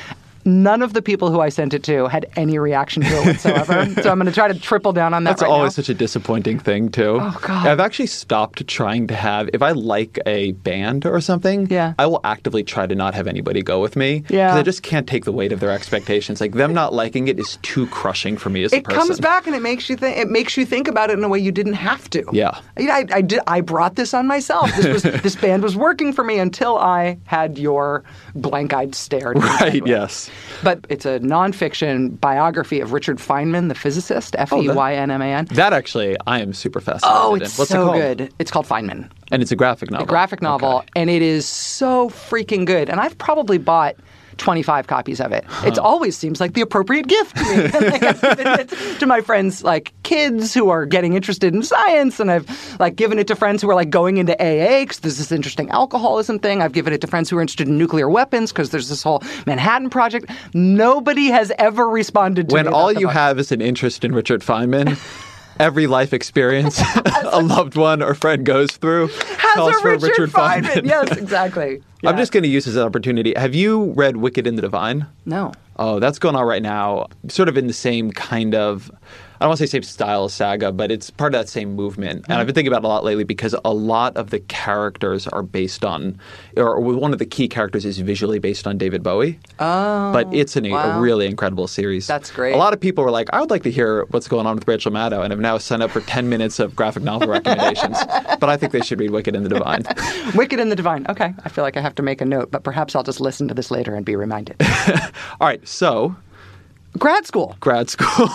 None of the people who I sent it to had any reaction to it whatsoever. So I'm going to try to triple down on that That's right always now. such a disappointing thing, too. Oh, God. I've actually stopped trying to have, if I like a band or something, Yeah. I will actively try to not have anybody go with me. Yeah. Because I just can't take the weight of their expectations. Like, them not liking it is too crushing for me as a It person. comes back and it makes you think. It makes you think about it in a way you didn't have to. Yeah. I, I, I did. I brought this on myself. This was this band was working for me until I had your blank-eyed stare. to me Right, sideways. yes. But it's a nonfiction biography of Richard Feynman, the physicist, F E Y N M A N. That actually, I am super fascinated Oh, in. it's What's so it called? good. It's called Feynman. And it's a graphic novel. A graphic novel, Okay. and it is so freaking good. And I've probably bought twenty-five copies of it. It always seems like the appropriate gift to me. Like, I've given it to my friends, like kids who are getting interested in science, and I've like given it to friends who are like going into A A because there's this interesting alcoholism thing. I've given it to friends who are interested in nuclear weapons because there's this whole Manhattan Project. Nobody has ever responded to When me all about the you book. have is an interest in Richard Feynman, every life experience a loved one or friend goes through has calls a for Richard, Richard Feynman. Feynman. Yes, exactly. I'm Yeah. just going to use this as an opportunity. Have you read Wicked and the Divine? No. Oh, that's going on right now, sort of in the same kind of, I don't want to say same style as Saga, but it's part of that same movement. And I've been thinking about it a lot lately because a lot of the characters are based on, or one of the key characters is visually based on David Bowie. Oh, But it's an, wow. a really incredible series. That's great. A lot of people were like, I would like to hear what's going on with Rachel Maddow, and have now signed up for ten minutes of graphic novel recommendations. But I think they should read Wicked and the Divine. Wicked and the Divine. Okay. I feel like I have to make a note, but perhaps I'll just listen to this later and be reminded. All right, so Grad school. grad school.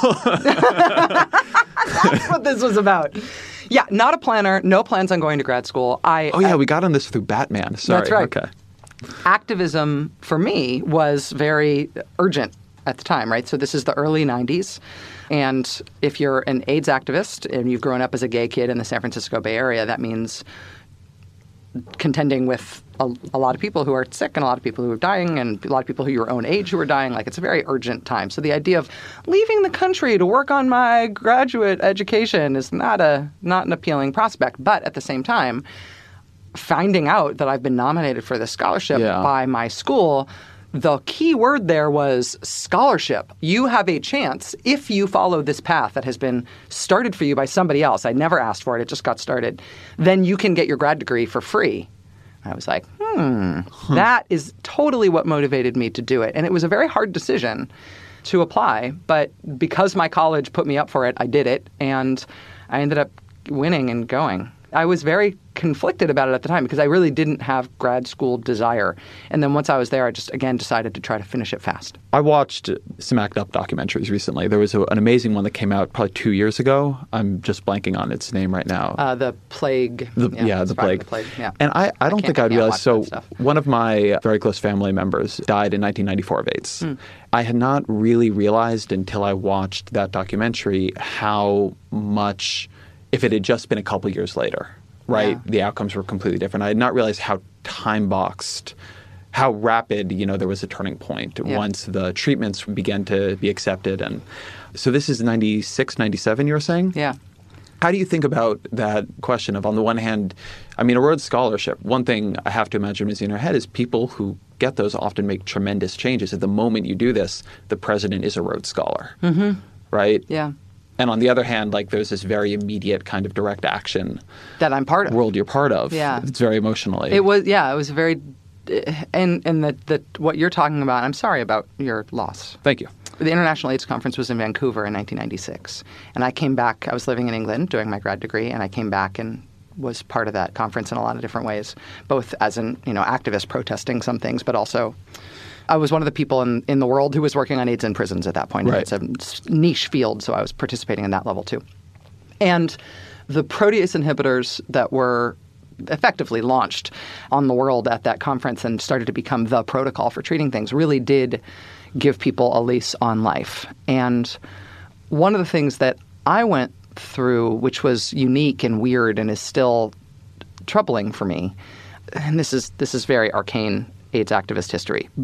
That's what this was about. Yeah, not a planner, no plans on going to grad school. I Oh, yeah, we got on this through Batman. Sorry. That's right. Okay. Activism for me was very urgent at the time, right? So this is the early nineties. And if you're an AIDS activist and you've grown up as a gay kid in the San Francisco Bay Area, that means contending with a, a lot of people who are sick and a lot of people who are dying and a lot of people who your own age who are dying. Like, it's a very urgent time. So the idea of leaving the country to work on my graduate education is not a not an appealing prospect. But at the same time, finding out that I've been nominated for this scholarship Yeah. by my school, the key word there was scholarship. You have a chance if you follow this path that has been started for you by somebody else. I never asked for it. It just got started. Then you can get your grad degree for free. I was like, hmm, that is totally what motivated me to do it. And it was a very hard decision to apply. But because my college put me up for it, I did it. And I ended up winning and going. I was very conflicted about it at the time because I really didn't have grad school desire. And then once I was there, I just, again, decided to try to finish it fast. I watched some ACT UP documentaries recently. There was a, an amazing one that came out probably two years ago. I'm just blanking on its name right now. Uh, the plague. The, yeah, the Surviving plague. The plague. Yeah. And I, I don't can't- think I I can't realized. watch So that stuff. one of my very close family members died in nineteen ninety-four of AIDS. Hmm. I had not really realized until I watched that documentary how much, if it had just been a couple years later, right, Yeah. the outcomes were completely different. I had not realized how time boxed, how rapid, you know, there was a turning point Yeah. once the treatments began to be accepted. And so this is ninety-six, ninety-seven, you were saying? Yeah. How do you think about that question of, on the one hand, I mean, a Rhodes Scholarship, one thing I have to imagine is in your head is people who get those often make tremendous changes. At the moment you do this, the president is a Rhodes Scholar, mm-hmm. right? Yeah. And on the other hand, like, there's this very immediate kind of direct action That I'm part of. world you're part of. Yeah. It's very emotionally. It was, yeah, it was very, and and the, the what you're talking about, I'm sorry about your loss. Thank you. The International AIDS Conference was in Vancouver in nineteen ninety-six. And I came back, I was living in England doing my grad degree, and I came back and was part of that conference in a lot of different ways, both as an, you know, activist protesting some things, but also I was one of the people in, in the world who was working on AIDS in prisons at that point. Right. It's a niche field, so I was participating in that level too. And the protease inhibitors that were effectively launched on the world at that conference and started to become the protocol for treating things really did give people a lease on life. And one of the things that I went through, which was unique and weird and is still troubling for me, and this is this is very arcane AIDS activist history, but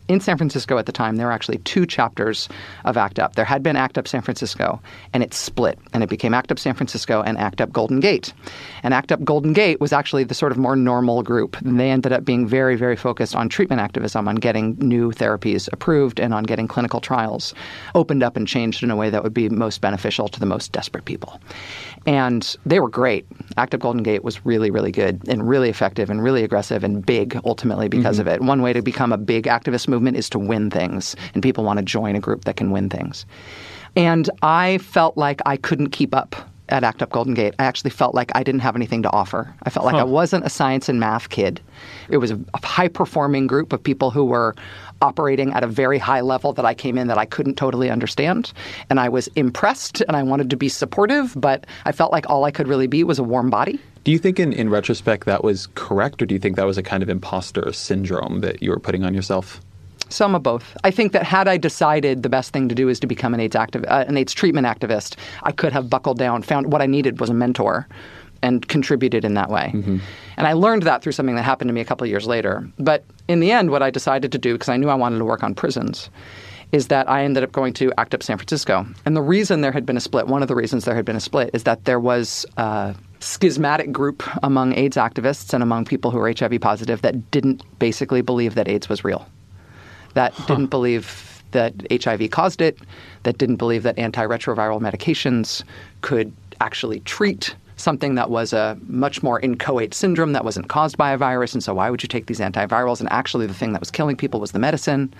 in San Francisco at the time, there were actually two chapters of ACT UP. There had been ACT UP San Francisco, and it split, and it became ACT UP San Francisco and ACT UP Golden Gate. And ACT UP Golden Gate was actually the sort of more normal group. And they ended up being very, very focused on treatment activism, on getting new therapies approved and on getting clinical trials opened up and changed in a way that would be most beneficial to the most desperate people. And they were great. ACT UP Golden Gate was really, really good and really effective and really aggressive and big ultimately because mm-hmm. of it. One way to become a big activist movement is to win things, and people want to join a group that can win things. And I felt like I couldn't keep up at ACT UP Golden Gate. I actually felt like I didn't have anything to offer. I felt like huh. I wasn't a science and math kid. It was a high-performing group of people who were operating at a very high level that I came in that I couldn't totally understand. And I was impressed, and I wanted to be supportive, but I felt like all I could really be was a warm body. Do you think in, in retrospect that was correct, or do you think that was a kind of imposter syndrome that you were putting on yourself? Some of both. I think that had I decided the best thing to do is to become an AIDS activ- uh, an AIDS treatment activist, I could have buckled down, found what I needed was a mentor, and contributed in that way. Mm-hmm. And I learned that through something that happened to me a couple of years later. But in the end, what I decided to do, because I knew I wanted to work on prisons, is that I ended up going to ACT UP San Francisco. And the reason there had been a split, one of the reasons there had been a split, is that there was a schismatic group among AIDS activists and among people who were H I V positive that didn't basically believe that AIDS was real. That huh. didn't believe that H I V caused it, that didn't believe that antiretroviral medications could actually treat something that was a much more inchoate syndrome that wasn't caused by a virus. And so why would you take these antivirals? And actually the thing that was killing people was the medicine.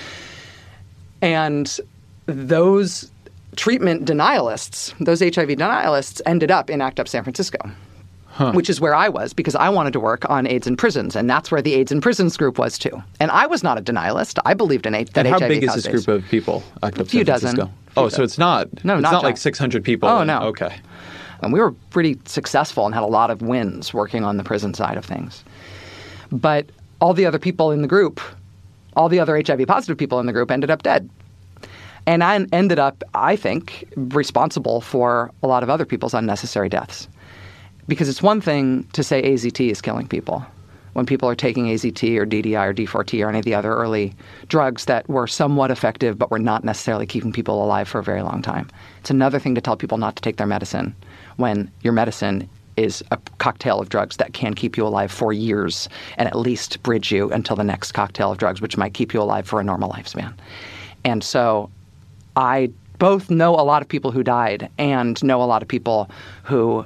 And those treatment denialists, those H I V denialists ended up in ACT UP San Francisco. Huh. Which is where I was, because I wanted to work on AIDS in prisons, and that's where the AIDS in prisons group was too. And I was not a denialist. I believed in AIDS. And how big is this group of people? ACT UP a few San dozen. Francisco? Oh, so it's not. No, it's not, not like six hundred people. Oh no. Okay. And we were pretty successful and had a lot of wins working on the prison side of things. But all the other people in the group, all the other H I V positive people in the group ended up dead. And I ended up, I think, responsible for a lot of other people's unnecessary deaths. Because it's one thing to say A Z T is killing people. When people are taking A Z T or D D I or D four T or any of the other early drugs that were somewhat effective but were not necessarily keeping people alive for a very long time. It's another thing to tell people not to take their medicine when your medicine is a cocktail of drugs that can keep you alive for years and at least bridge you until the next cocktail of drugs, which might keep you alive for a normal lifespan. And so I both know a lot of people who died and know a lot of people who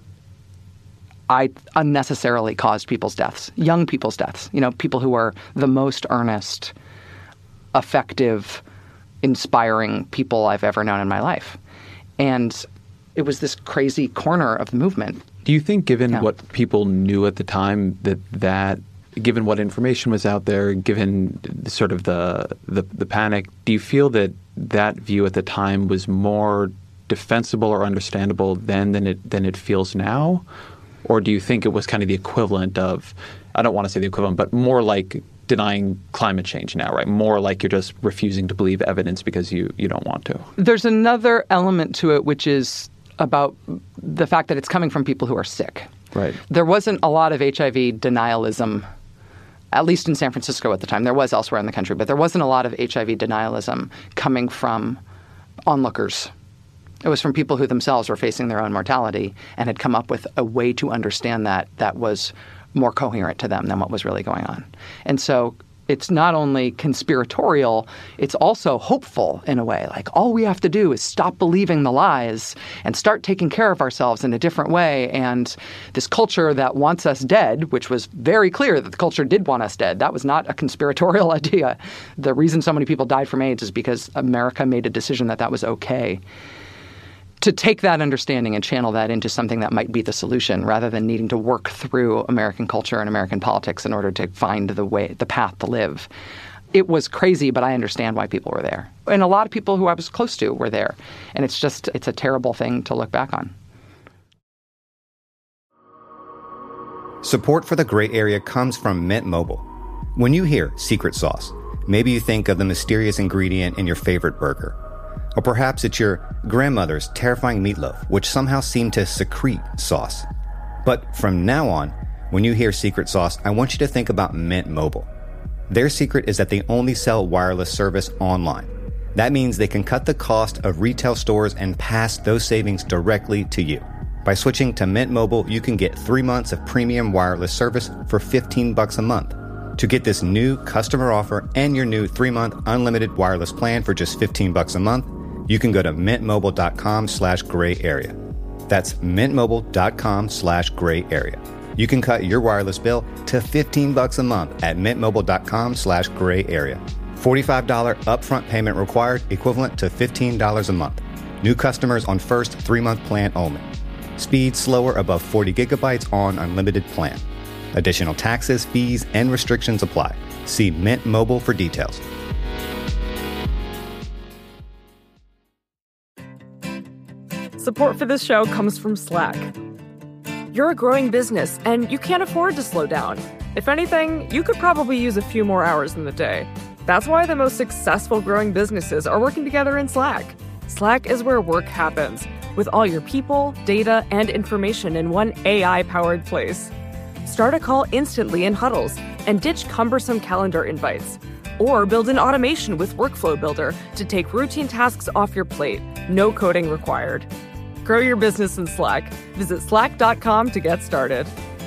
I unnecessarily caused people's deaths, young people's deaths, you know, people who were the most earnest, effective, inspiring people I've ever known in my life. And it was this crazy corner of the movement. Do you think, given yeah. what people knew at the time, that that, given what information was out there, given sort of the, the the panic, do you feel that that view at the time was more defensible or understandable then than it than it feels now? Or do you think it was kind of the equivalent of, I don't want to say the equivalent, but more like denying climate change now, right? More like you're just refusing to believe evidence because you, you don't want to. There's another element to it, which is about the fact that it's coming from people who are sick. Right. There wasn't a lot of H I V denialism, at least in San Francisco at the time. There was elsewhere in the country, but there wasn't a lot of H I V denialism coming from onlookers. It was from people who themselves were facing their own mortality and had come up with a way to understand that that was more coherent to them than what was really going on. And so it's not only conspiratorial, it's also hopeful in a way. Like, all we have to do is stop believing the lies and start taking care of ourselves in a different way. And this culture that wants us dead, which was very clear that the culture did want us dead. That was not a conspiratorial idea. The reason so many people died from AIDS is because America made a decision that that was okay. To take that understanding and channel that into something that might be the solution, rather than needing to work through American culture and American politics in order to find the way, the path to live. It was crazy, but I understand why people were there. And a lot of people who I was close to were there. And it's just, it's a terrible thing to look back on. Support for The Gray Area comes from Mint Mobile. When you hear secret sauce, maybe you think of the mysterious ingredient in your favorite burger. Or perhaps it's your grandmother's terrifying meatloaf, which somehow seemed to secrete sauce. But from now on, when you hear secret sauce, I want you to think about Mint Mobile. Their secret is that they only sell wireless service online. That means they can cut the cost of retail stores and pass those savings directly to you. By switching to Mint Mobile, you can get three months of premium wireless service for fifteen bucks a month. To get this new customer offer and your new three-month unlimited wireless plan for just fifteen bucks a month, you can go to mintmobile.com slash gray area. That's mintmobile.com slash gray area. You can cut your wireless bill to fifteen bucks a month at mintmobile.com slash gray area. forty-five dollars upfront payment required, equivalent to fifteen dollars a month. New customers on first three-month plan only. Speed slower above forty gigabytes on unlimited plan. Additional taxes, fees, and restrictions apply. See Mint Mobile for details. Support for this show comes from Slack. You're a growing business, and you can't afford to slow down. If anything, you could probably use a few more hours in the day. That's why the most successful growing businesses are working together in Slack. Slack is where work happens, with all your people, data, and information in one A I-powered place. Start a call instantly in huddles and ditch cumbersome calendar invites. Or build an automation with Workflow Builder to take routine tasks off your plate. No coding required. Grow your business in Slack. Visit slack dot com to get started.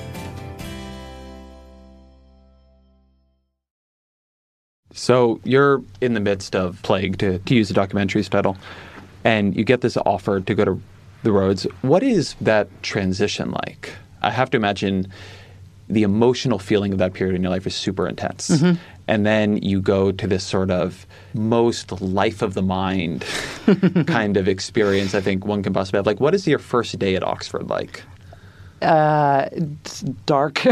So you're in the midst of Plague, to, to use the documentary's title, and you get this offer to go to the roads. What is that transition like? I have to imagine the emotional feeling of that period in your life is super intense. Mm-hmm. And then you go to this sort of most life of the mind kind of experience I think one can possibly have. Like, what is your first day at Oxford like? Uh, it's dark.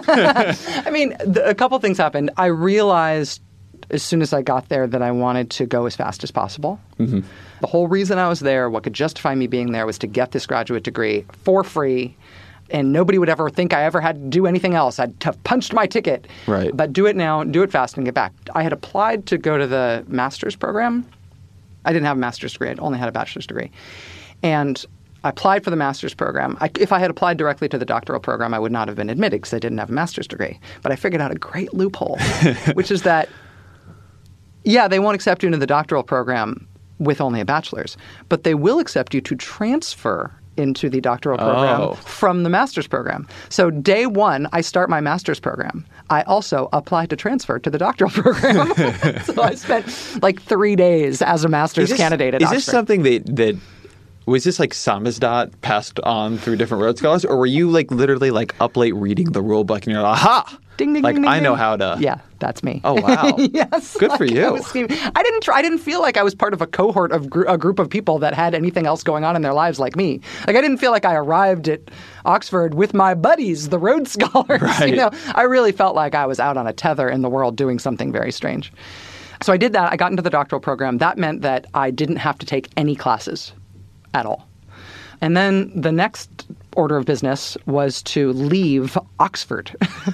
I mean, the, a couple things happened. I realized as soon as I got there that I wanted to go as fast as possible. Mm-hmm. The whole reason I was there, what could justify me being there, was to get this graduate degree for free. And nobody would ever think I ever had to do anything else. I'd have punched my ticket. Right. But do it now, do it fast, and get back. I had applied to go to the master's program. I didn't have a master's degree. I only had a bachelor's degree. And I applied for the master's program. I, if I had applied directly to the doctoral program, I would not have been admitted because I didn't have a master's degree. But I figured out a great loophole, which is that, yeah, they won't accept you into the doctoral program with only a bachelor's, but they will accept you to transfer into the doctoral program oh. from the master's program. So day one, I start my master's program. I also apply to transfer to the doctoral program. So I spent like three days as a master's this, candidate at is Oxford. Is this something that, that was this like samizdat passed on through different Rhodes Scholars, or were you like literally like up late reading the rule book and you're like, aha! Ding, ding, like ding, ding, I know ding. how to. Yeah, that's me. Oh wow! Yes, good like, for you. I, was I didn't. Try, I didn't feel like I was part of a cohort of gr- a group of people that had anything else going on in their lives like me. Like I didn't feel like I arrived at Oxford with my buddies, the Rhodes Scholars. Right. You know, I really felt like I was out on a tether in the world doing something very strange. So I did that. I got into the doctoral program. That meant that I didn't have to take any classes at all. And then the next order of business was to leave Oxford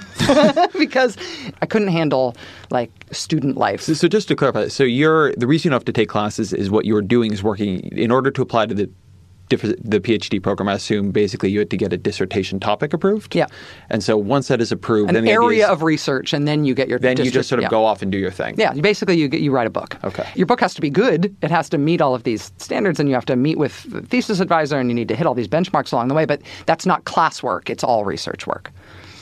because I couldn't handle like student life. So, so just to clarify, so you're the reason you don't have to take classes is what you're doing is working in order to apply to the the PhD program. I assume basically you had to get a dissertation topic approved. Yeah. And so once that is approved, an then the area is, of research, and then you get your then district, you just sort of yeah. go off and do your thing. Yeah, basically you get, you write a book. Okay. Your book has to be good. It has to meet all of these standards, and you have to meet with the thesis advisor, and you need to hit all these benchmarks along the way. But that's not classwork. It's all research work.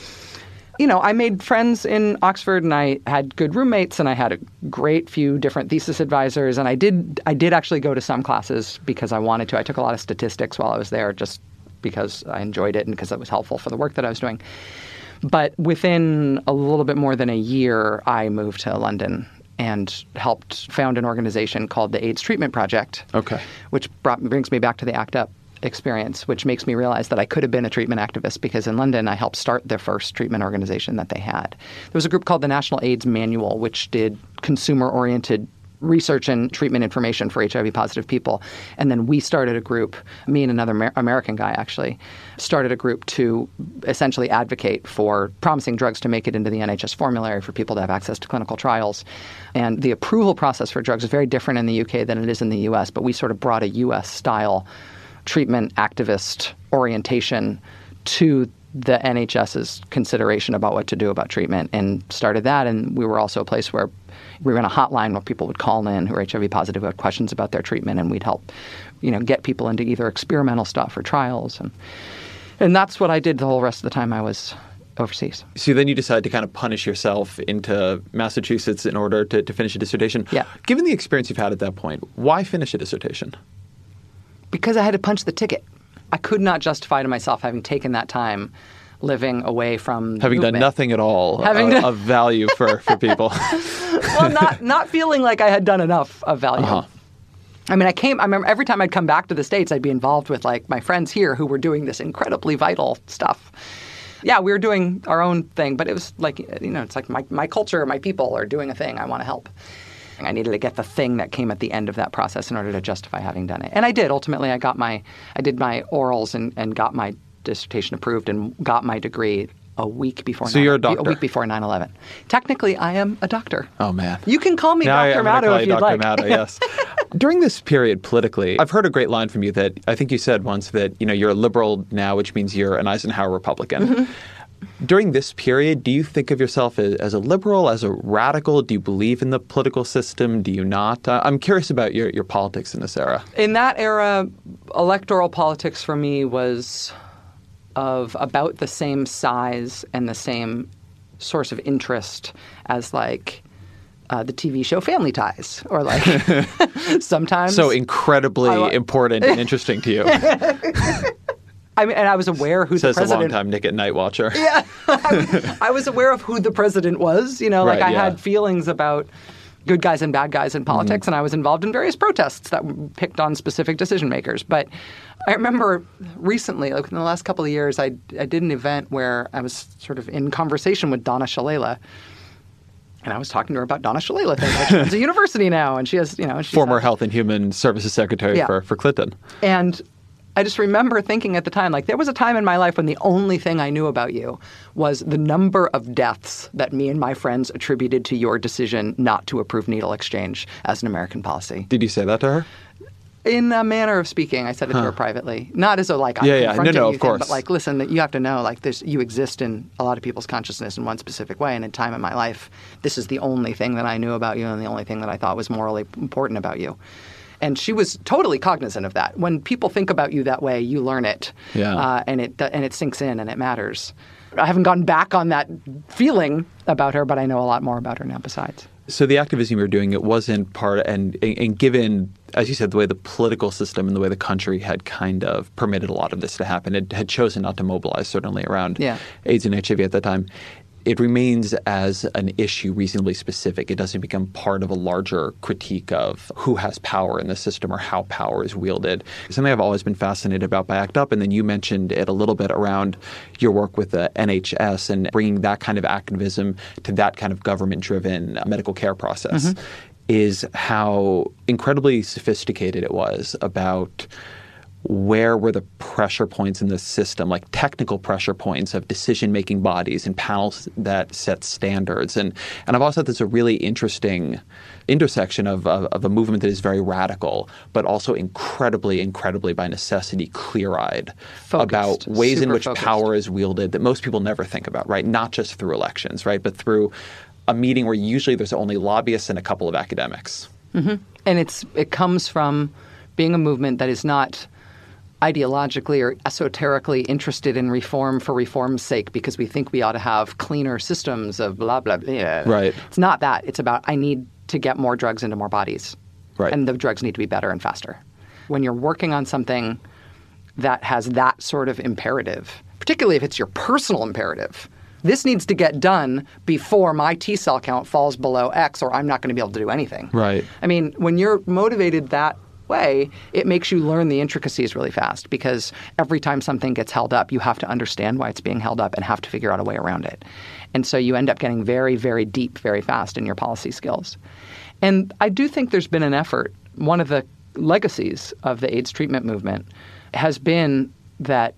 You know, I made friends in Oxford, and I had good roommates, and I had a great few different thesis advisors, and I did I did actually go to some classes because I wanted to. I took a lot of statistics while I was there just because I enjoyed it and because it was helpful for the work that I was doing. But within a little bit more than a year, I moved to London and helped found an organization called the AIDS Treatment Project, okay, which brought, brings me back to the ACT UP experience, which makes me realize that I could have been a treatment activist because in London I helped start the first treatment organization that they had. There was a group called the National AIDS Manual, which did consumer-oriented research and treatment information for H I V-positive people. And then we started a group, me and another Amer- American guy actually, started a group to essentially advocate for promising drugs to make it into the N H S formulary for people to have access to clinical trials. And the approval process for drugs is very different in the U K than it is in the U S, but we sort of brought a U S-style treatment activist orientation to the NHS's consideration about what to do about treatment and started that. And we were also a place where we were in a hotline where people would call in who were H I V positive, who had questions about their treatment, and we'd help, you know, get people into either experimental stuff or trials. And and that's what I did the whole rest of the time I was overseas. So then you decided to kind of punish yourself into Massachusetts in order to, to finish a dissertation. Yeah. Given the experience you've had at that point, why finish a dissertation? Because I had to punch the ticket. I could not justify to myself having taken that time living away from the Having movement. done nothing at all Having of, done- of value for, for people. Well, not not feeling like I had done enough of value. Uh-huh. I mean, I came, I remember every time I'd come back to the States, I'd be involved with like my friends here who were doing this incredibly vital stuff. Yeah, we were doing our own thing, but it was like, you know, it's like my, my culture, my people are doing a thing. I want to help. And I needed to get the thing that came at the end of that process in order to justify having done it. And I did. Ultimately, I got my, I did my orals and, and got my dissertation approved and got my degree a week before. So nine, you're a doctor? A week before nine eleven. Technically, I am a doctor. Oh, man. You can call me Now I- Doctor I'm gonna Maddow call if you you'd Doctor like. Maddow, yes. During this period politically, I've heard a great line from you that I think you said once that, you know, you're a liberal now, which means you're an Eisenhower Republican. Mm-hmm. During this period, do you think of yourself as, as a liberal, as a radical? Do you believe in the political system? Do you not? Uh, I'm curious about your, your politics in this era. In that era, electoral politics for me was of about the same size and the same source of interest as like uh, the T V show Family Ties, or like sometimes. So incredibly I, important and interesting to you. I mean, and I was aware who Says the president. a long-time Nick at Night Watcher. Yeah, I was, I was aware of who the president was. You know, like Right, I yeah. had feelings about good guys and bad guys in politics, Mm-hmm. and I was involved in various protests that picked on specific decision makers. But I remember recently, like in the last couple of years, I I did an event where I was sort of in conversation with Donna Shalala. And I was talking to her about Donna Shalala thing. Like she runs a university now, and she has, you know, she's Former not- Health and Human Services Secretary Yeah. for, for Clinton. And I just remember thinking at the time, like, there was a time in my life when the only thing I knew about you was the number of deaths that me and my friends attributed to your decision not to approve needle exchange as an American policy. Did you say that to her? In a manner of speaking, I said it to her privately. Not as though, like, I'm Yeah, yeah. No, confronting no, you, of course. but, like, listen, that you have to know, like, there's, you exist in a lot of people's consciousness in one specific way, and in time in my life, this is the only thing that I knew about you and the only thing that I thought was morally important about you. And she was totally cognizant of that. When people think about you that way, you learn it, Yeah. uh, and it and it sinks in and it matters. I haven't gone back on that feeling about her, but I know a lot more about her now besides. So the activism you were doing, it wasn't part, and, and given, as you said, the way the political system and the way the country had kind of permitted a lot of this to happen, it had chosen not to mobilize, certainly around Yeah. AIDS and H I V at that time. It remains as an issue reasonably specific. It doesn't become part of a larger critique of who has power in the system or how power is wielded. Something I've always been fascinated about by ACT UP, and then you mentioned it a little bit around your work with the N H S and bringing that kind of activism to that kind of government-driven medical care process, mm-hmm. is how incredibly sophisticated it was about where were the pressure points in the system, like technical pressure points of decision-making bodies and panels that set standards. And and I've also thought there's a really interesting intersection of, of, of a movement that is very radical, but also incredibly, incredibly by necessity clear-eyed Focused, about ways in super which focused. power is wielded that most people never think about, right? Not just through elections, right? But through a meeting where usually there's only lobbyists and a couple of academics. Mm-hmm. And it's it comes from being a movement that is not ideologically or esoterically interested in reform for reform's sake because we think we ought to have cleaner systems of blah, blah, blah. Right. It's not that. It's about I need to get more drugs into more bodies. Right. And the drugs need to be better and faster. When you're working on something that has that sort of imperative, particularly if it's your personal imperative, this needs to get done before my T cell count falls below X or I'm not going to be able to do anything. Right. I mean, when you're motivated that way, it makes you learn the intricacies really fast because every time something gets held up, you have to understand why it's being held up and have to figure out a way around it. And so you end up getting very, very deep very fast in your policy skills. And I do think there's been an effort. One of the legacies of the AIDS treatment movement has been that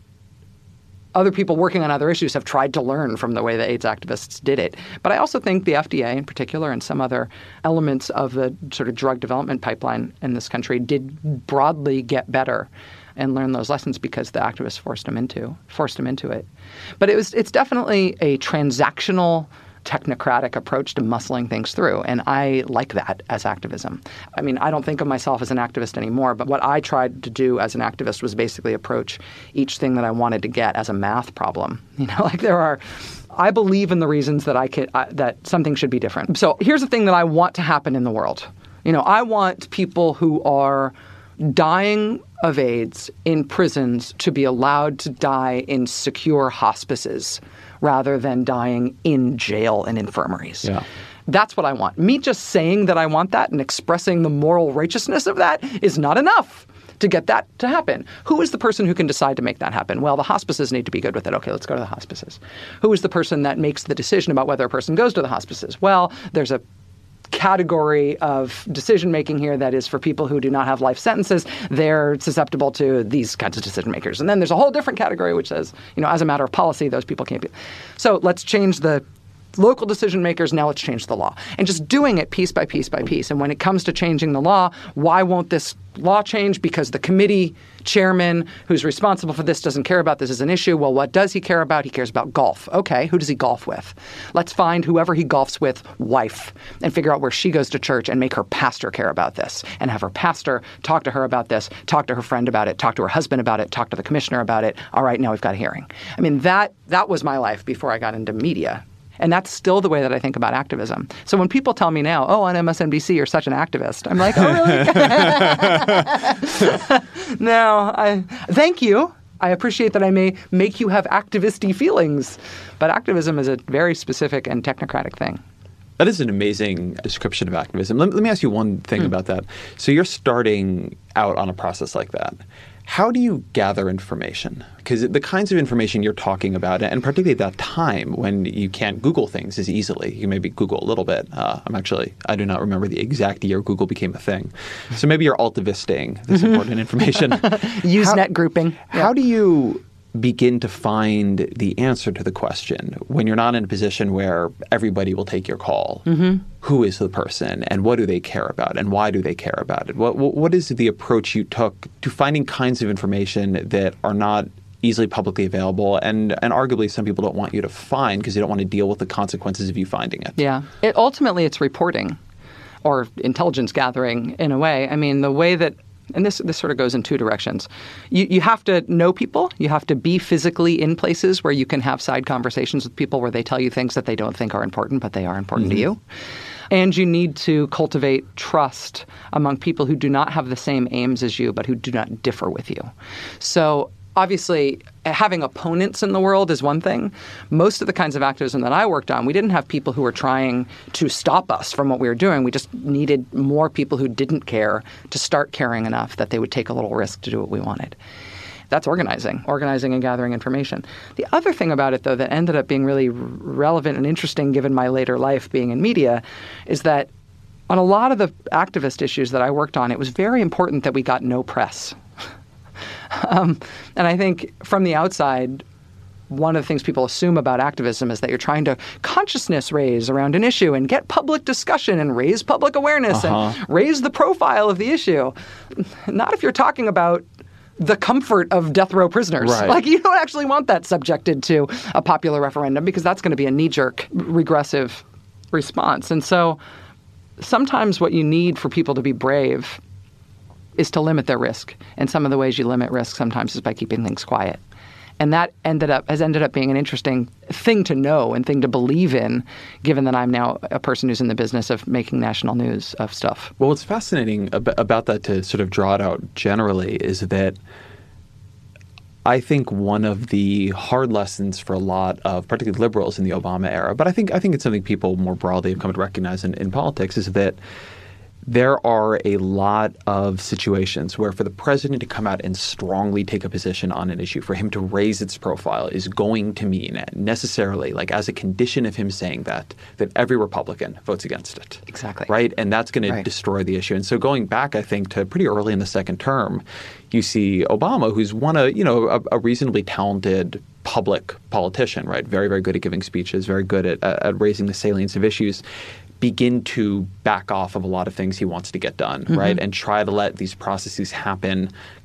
other people working on other issues have tried to learn from the way the AIDS activists did it. But I also think the F D A in particular and some other elements of the sort of drug development pipeline in this country did broadly get better and learn those lessons because the activists forced him into forced him into it. But it was it's definitely a transactional, technocratic approach to muscling things through. And I like that as activism. I mean, I don't think of myself as an activist anymore, but what I tried to do as an activist was basically approach each thing that I wanted to get as a math problem. You know, like there are, I believe in the reasons that I could, uh, that something should be different. So here's the thing that I want to happen in the world. You know, I want people who are dying of AIDS in prisons to be allowed to die in secure hospices rather than dying in jail and infirmaries. Yeah. That's what I want. Me just saying that I want that and expressing the moral righteousness of that is not enough to get that to happen. Who is the person who can decide to make that happen? Well, the hospices need to be good with it. Okay, let's go to the hospices. Who is the person that makes the decision about whether a person goes to the hospices? Well, there's a category of decision-making here that is for people who do not have life sentences. They're susceptible to these kinds of decision makers. And then there's a whole different category which says, you know, as a matter of policy, those people can't be. So let's change the local decision makers. Now let's change the law. And just doing it piece by piece by piece. And when it comes to changing the law, why won't this law change? Because the committee chairman who's responsible for this doesn't care about this as an issue. Well, what does he care about? He cares about golf. Okay, who does he golf with? Let's find whoever he golfs with, wife, and figure out where she goes to church and make her pastor care about this. And have her pastor talk to her about this, talk to her friend about it, talk to her husband about it, talk to the commissioner about it. All right, now we've got a hearing. I mean, that that was my life before I got into media. And that's still the way that I think about activism. So when people tell me now, oh, on M S N B C, you're such an activist, I'm like, oh, really? No, I thank you. I appreciate that I may make you have activist-y feelings. But activism is a very specific and technocratic thing. That is an amazing description of activism. Let, let me ask you one thing hmm. about that. So you're starting out on a process like that. How do you gather information? Because the kinds of information you're talking about, and particularly at that time when you can't Google things as easily, you maybe Google a little bit. Uh, I'm actually, I do not remember the exact year Google became a thing. So maybe you're altivisting this important information. Usenet how, grouping. How yeah. do you begin to find the answer to the question when you're not in a position where everybody will take your call? Mm-hmm. Who is the person and what do they care about and why do they care about it? What, what What is the approach you took to finding kinds of information that are not easily publicly available and, and arguably some people don't want you to find because they don't want to deal with the consequences of you finding it? Yeah. It, ultimately, it's reporting or intelligence gathering in a way. I mean, the way that And this this sort of goes in two directions. You you have to know people. You have to be physically in places where you can have side conversations with people where they tell you things that they don't think are important, but they are important mm-hmm. to you. And you need to cultivate trust among people who do not have the same aims as you, but who do not differ with you. So obviously, having opponents in the world is one thing. Most of the kinds of activism that I worked on, we didn't have people who were trying to stop us from what we were doing. We just needed more people who didn't care to start caring enough that they would take a little risk to do what we wanted. That's organizing, organizing and gathering information. The other thing about it, though, that ended up being really relevant and interesting given my later life being in media is that on a lot of the activist issues that I worked on, it was very important that we got no press. Um, and I think from the outside, one of the things people assume about activism is that you're trying to consciousness raise around an issue and get public discussion and raise public awareness uh-huh. and raise the profile of the issue. Not if you're talking about the comfort of death row prisoners. Right. Like, you don't actually want that subjected to a popular referendum because that's going to be a knee-jerk, regressive response. And so sometimes what you need for people to be brave is to limit their risk. And some of the ways you limit risk sometimes is by keeping things quiet. And that ended up has ended up being an interesting thing to know and thing to believe in, given that I'm now a person who's in the business of making national news of stuff. Well, what's fascinating ab- about that, to sort of draw it out generally, is that I think one of the hard lessons for a lot of particularly liberals in the Obama era, but I think I think it's something people more broadly have come to recognize in, in politics, is that there are a lot of situations where for the president to come out and strongly take a position on an issue, for him to raise its profile, is going to mean necessarily, like as a condition of him saying that, that every Republican votes against it. Exactly. Right? And that's going right. to destroy the issue. And so going back, I think, to pretty early in the second term, you see Obama, who's one of, you know, a, a reasonably talented public politician, right? Very, very good at giving speeches, very good at, at raising the salience of issues, begin to back off of a lot of things he wants to get done, mm-hmm. right? And try to let these processes happen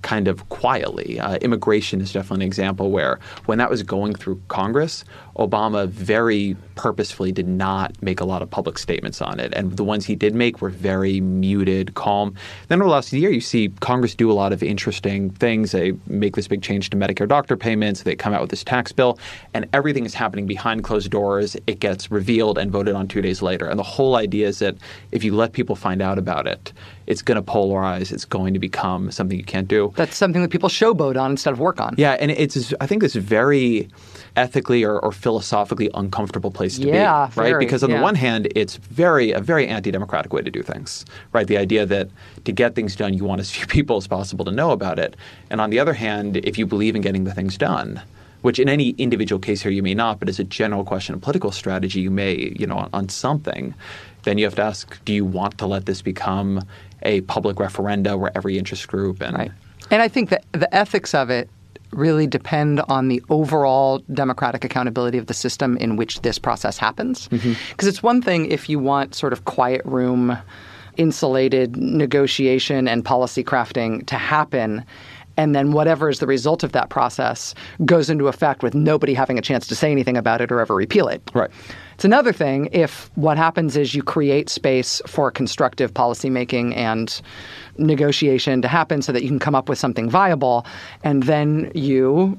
kind of quietly. Uh, immigration is definitely an example where when that was going through Congress, Obama very purposefully did not make a lot of public statements on it. And the ones he did make were very muted, calm. Then over the last year, you see Congress do a lot of interesting things. They make this big change to Medicare doctor payments. They come out with this tax bill. And everything is happening behind closed doors. It gets revealed and voted on two days later. And the whole idea is that if you let people find out about it, it's going to polarize. It's going to become something you can't do. That's something that people showboat on instead of work on. Yeah, and it's I think this very ethically or, or philosophically uncomfortable place to yeah, be, right? Very, because on yeah. the one hand, it's very a very anti-democratic way to do things, right? The idea that to get things done, you want as few people as possible to know about it. And on the other hand, if you believe in getting the things done, which in any individual case here you may not, but as a general question of political strategy, you may, you know, on, on something, then you have to ask, do you want to let this become a public referenda where every interest group and right. And I think that the ethics of it really depend on the overall democratic accountability of the system in which this process happens. Because mm-hmm. it's one thing if you want sort of quiet room, insulated negotiation and policy crafting to happen, and then whatever is the result of that process goes into effect with nobody having a chance to say anything about it or ever repeal it. Right. It's another thing if what happens is you create space for constructive policymaking and negotiation to happen so that you can come up with something viable, and then you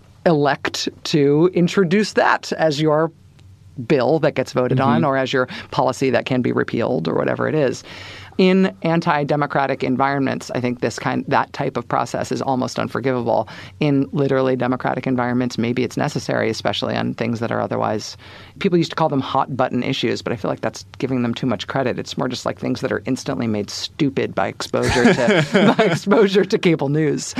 elect to introduce that as your bill that gets voted mm-hmm. on or as your policy that can be repealed or whatever it is. In anti-democratic environments, I think this kind, that type of process is almost unforgivable. In literally democratic environments, maybe it's necessary, especially on things that are otherwise, people used to call them hot button issues, but I feel like that's giving them too much credit. It's more just like things that are instantly made stupid by exposure to by exposure to cable news.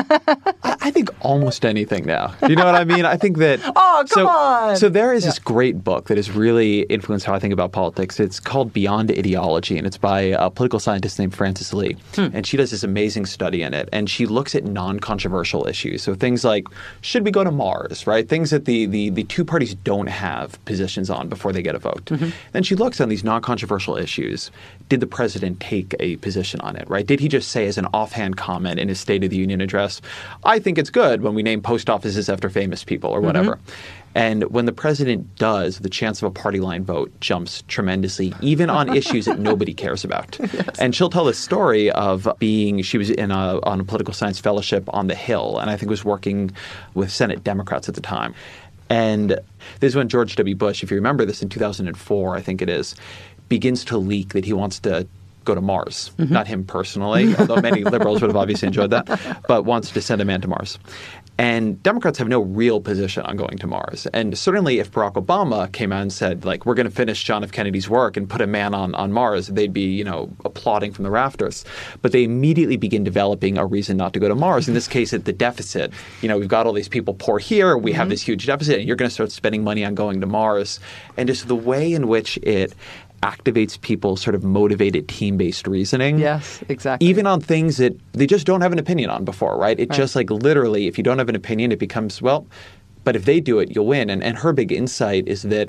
I think almost anything now. Do you know what I mean? I think that. Oh, come so, on! So there is yeah. this great book that has really influenced how I think about politics. It's called Beyond Ideology, and it's by a political scientist named Frances Lee. Hmm. And she does this amazing study in it. And she looks at non-controversial issues. So things like, should we go to Mars, right? Things that the, the, the two parties don't have positions on before they get a vote. Mm-hmm. Then she looks on these non-controversial issues. Did the president take a position on it, right? Did he just say as an offhand comment in his State of the Union address, I think it's good when we name post offices after famous people or whatever. Mm-hmm. And when the president does, the chance of a party line vote jumps tremendously, even on issues that nobody cares about. Yes. And she'll tell this story of being, she was in a, on a political science fellowship on the Hill, and I think was working with Senate Democrats at the time. And this is when George W. Bush, if you remember this in two thousand four, I think it is, begins to leak that he wants to go to Mars. Mm-hmm. Not him personally, although many liberals would have obviously enjoyed that, but wants to send a man to Mars. And Democrats have no real position on going to Mars. And certainly if Barack Obama came out and said, like, we're going to finish John F. Kennedy's work and put a man on, on Mars, they'd be, you know, applauding from the rafters. But they immediately begin developing a reason not to go to Mars. In this case, at the deficit. You know, we've got all these people poor here. We mm-hmm. have this huge deficit. And you're going to start spending money on going to Mars. And just the way in which it activates people's sort of motivated team-based reasoning. Yes, exactly. Even on things that they just don't have an opinion on before, right? It right. just like literally, if you don't have an opinion, it becomes, well, but if they do it, you'll win. And, and her big insight is that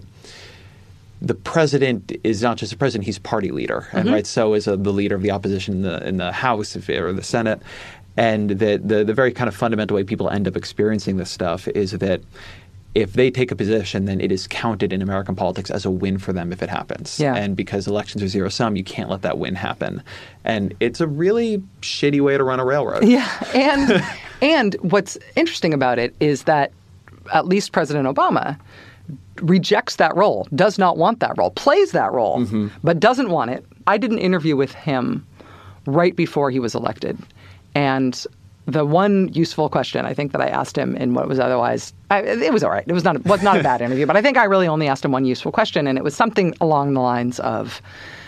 the president is not just a president, he's party leader. And mm-hmm. right, so is a, the leader of the opposition in the, in the House or the Senate. And the, the, the very kind of fundamental way people end up experiencing this stuff is that if they take a position, then it is counted in American politics as a win for them if it happens. Yeah. And because elections are zero-sum, you can't let that win happen. And it's a really shitty way to run a railroad. Yeah. And and what's interesting about it is that at least President Obama rejects that role, does not want that role, plays that role, mm-hmm. but doesn't want it. I did an interview with him right before he was elected. And the one useful question I think that I asked him in what was otherwise, I, it was all right. It was not, it was not a bad interview, but I think I really only asked him one useful question. And it was something along the lines of,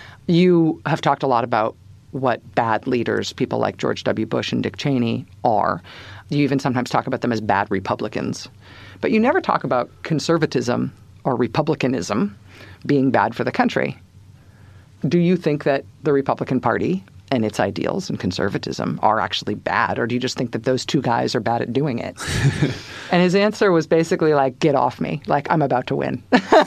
you have talked a lot about what bad leaders, people like George W. Bush and Dick Cheney are. You even sometimes talk about them as bad Republicans. But you never talk about conservatism or republicanism being bad for the country. Do you think that the Republican Party and its ideals and conservatism are actually bad? Or do you just think that those two guys are bad at doing it? And his answer was basically like, get off me. Like, I'm about to win.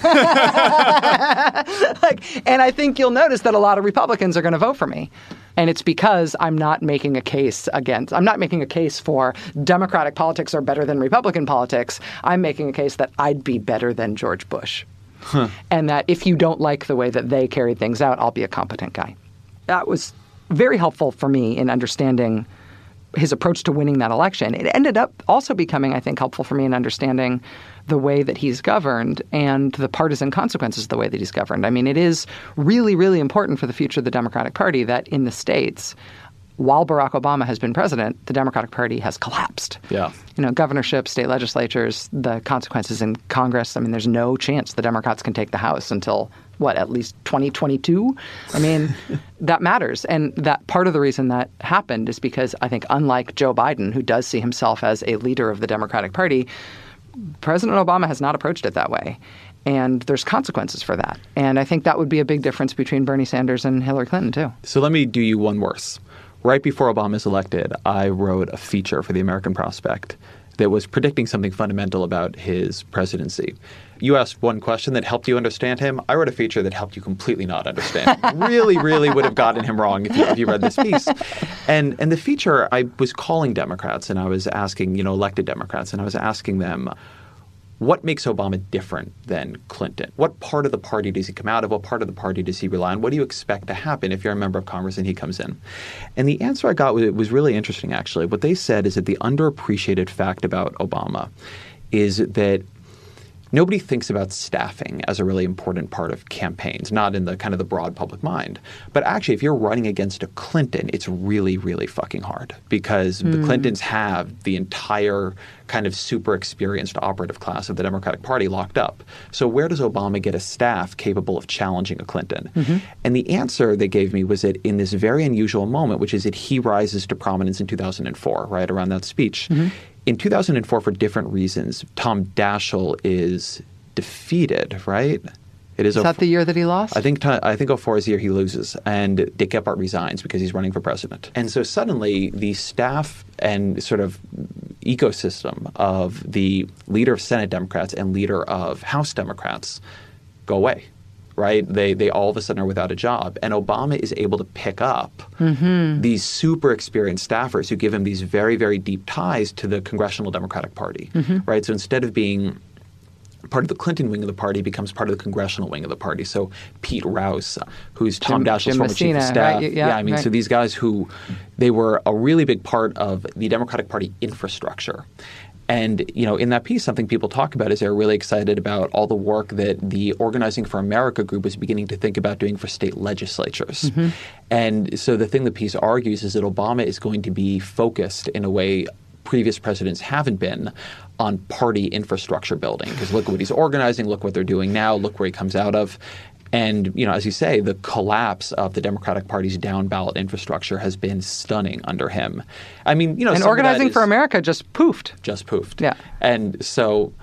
like, and I think you'll notice that a lot of Republicans are going to vote for me. And it's because I'm not making a case against, I'm not making a case for Democratic politics are better than Republican politics. I'm making a case that I'd be better than George Bush. Huh. And that if you don't like the way that they carried things out, I'll be a competent guy. That was very helpful for me in understanding his approach to winning that election. It ended up also becoming, I think, helpful for me in understanding the way that he's governed and the partisan consequences of the way that he's governed. I mean, it is really, really important for the future of the Democratic Party that in the states, while Barack Obama has been president, the Democratic Party has collapsed. Yeah. You know, governorships, state legislatures, the consequences in Congress. I mean, there's no chance the Democrats can take the House until, what, at least twenty twenty-two? I mean, that matters. And that part of the reason that happened is because I think unlike Joe Biden, who does see himself as a leader of the Democratic Party, President Obama has not approached it that way. And there's consequences for that. And I think that would be a big difference between Bernie Sanders and Hillary Clinton, too. So let me do you one worse. Right before Obama's elected, I wrote a feature for the American Prospect that was predicting something fundamental about his presidency. You asked one question that helped you understand him. I wrote a feature that helped you completely not understand him. really, really would have gotten him wrong if you, if you read this piece. And and the feature, I was calling Democrats and I was asking, you know, elected Democrats, and I was asking them, what makes Obama different than Clinton? What part of the party does he come out of? What part of the party does he rely on? What do you expect to happen if you're a member of Congress and he comes in? And the answer I got was, was really interesting, actually. What they said is that the underappreciated fact about Obama is that nobody thinks about staffing as a really important part of campaigns, not in the kind of the broad public mind. But actually, if you're running against a Clinton, it's really, really fucking hard because mm. the Clintons have the entire kind of super experienced operative class of the Democratic Party locked up. So where does Obama get a staff capable of challenging a Clinton? Mm-hmm. And the answer they gave me was that in this very unusual moment, which is that he rises to prominence in two thousand four, right around that speech. Mm-hmm. In two thousand four, for different reasons, Tom Daschle is defeated, right? It is, is that the year that he lost? I think I think oh four is the year he loses, and Dick Gephardt resigns because he's running for president. And so suddenly the staff and sort of ecosystem of the leader of Senate Democrats and leader of House Democrats go away. Right? They they all of a sudden are without a job. And Obama is able to pick up mm-hmm. these super experienced staffers who give him these very, very deep ties to the Congressional Democratic Party. Mm-hmm. Right? So instead of being part of the Clinton wing of the party, becomes part of the Congressional wing of the party. So Pete Rouse, who's Tom Jim, Daschle's Jim former Messina, chief of staff. Right? Yeah, yeah, I mean, right. so these guys who they were a really big part of the Democratic Party infrastructure. And, you know, in that piece, something people talk about is they're really excited about all the work that the Organizing for America group was beginning to think about doing for state legislatures. Mm-hmm. And so the thing the piece argues is that Obama is going to be focused in a way previous presidents haven't been on party infrastructure building. Because look at what he's organizing, look what they're doing now, look where he comes out of. And, you know, as you say, the collapse of the Democratic Party's down-ballot infrastructure has been stunning under him. I mean, you know, and Organizing for America just poofed. Just poofed. Yeah. And so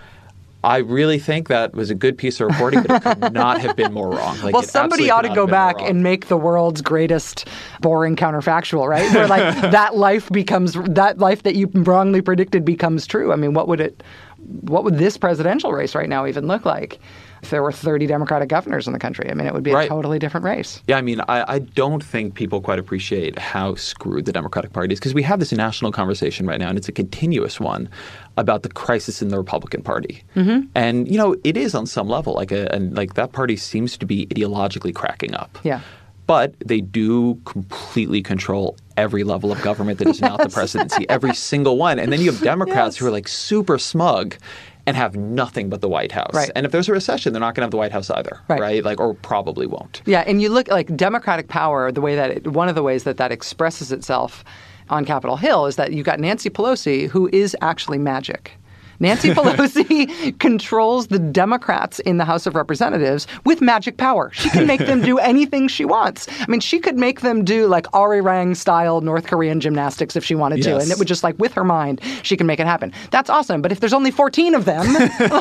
I really think that was a good piece of reporting, but it could not have been more wrong. Like, well, somebody ought to go back and make the world's greatest boring counterfactual, right? Where like that life becomes that life that you wrongly predicted becomes true. I mean, what would it? What would this presidential race right now even look like if there were thirty Democratic governors in the country? I mean, it would be right. a totally different race. Yeah, I mean, I, I don't think people quite appreciate how screwed the Democratic Party is because we have this national conversation right now, and it's a continuous one about the crisis in the Republican Party. Mm-hmm. And, you know, it is on some level. Like, a, and like that party seems to be ideologically cracking up. Yeah. But they do completely control every level of government that is yes. not the presidency, every single one. And then you have Democrats yes. who are like super smug and have nothing but the White House. Right. And if there's a recession, they're not going to have the White House either, right. right? Like, or probably won't. Yeah, and you look like Democratic power, the way that it, one of the ways that that expresses itself on Capitol Hill is that you've got Nancy Pelosi, who is actually magic. Nancy Pelosi controls the Democrats in the House of Representatives with magic power. She can make them do anything she wants. I mean, she could make them do like Arirang-style North Korean gymnastics if she wanted to, yes. and it would just like, with her mind, she can make it happen. That's awesome. But if there's only fourteen of them,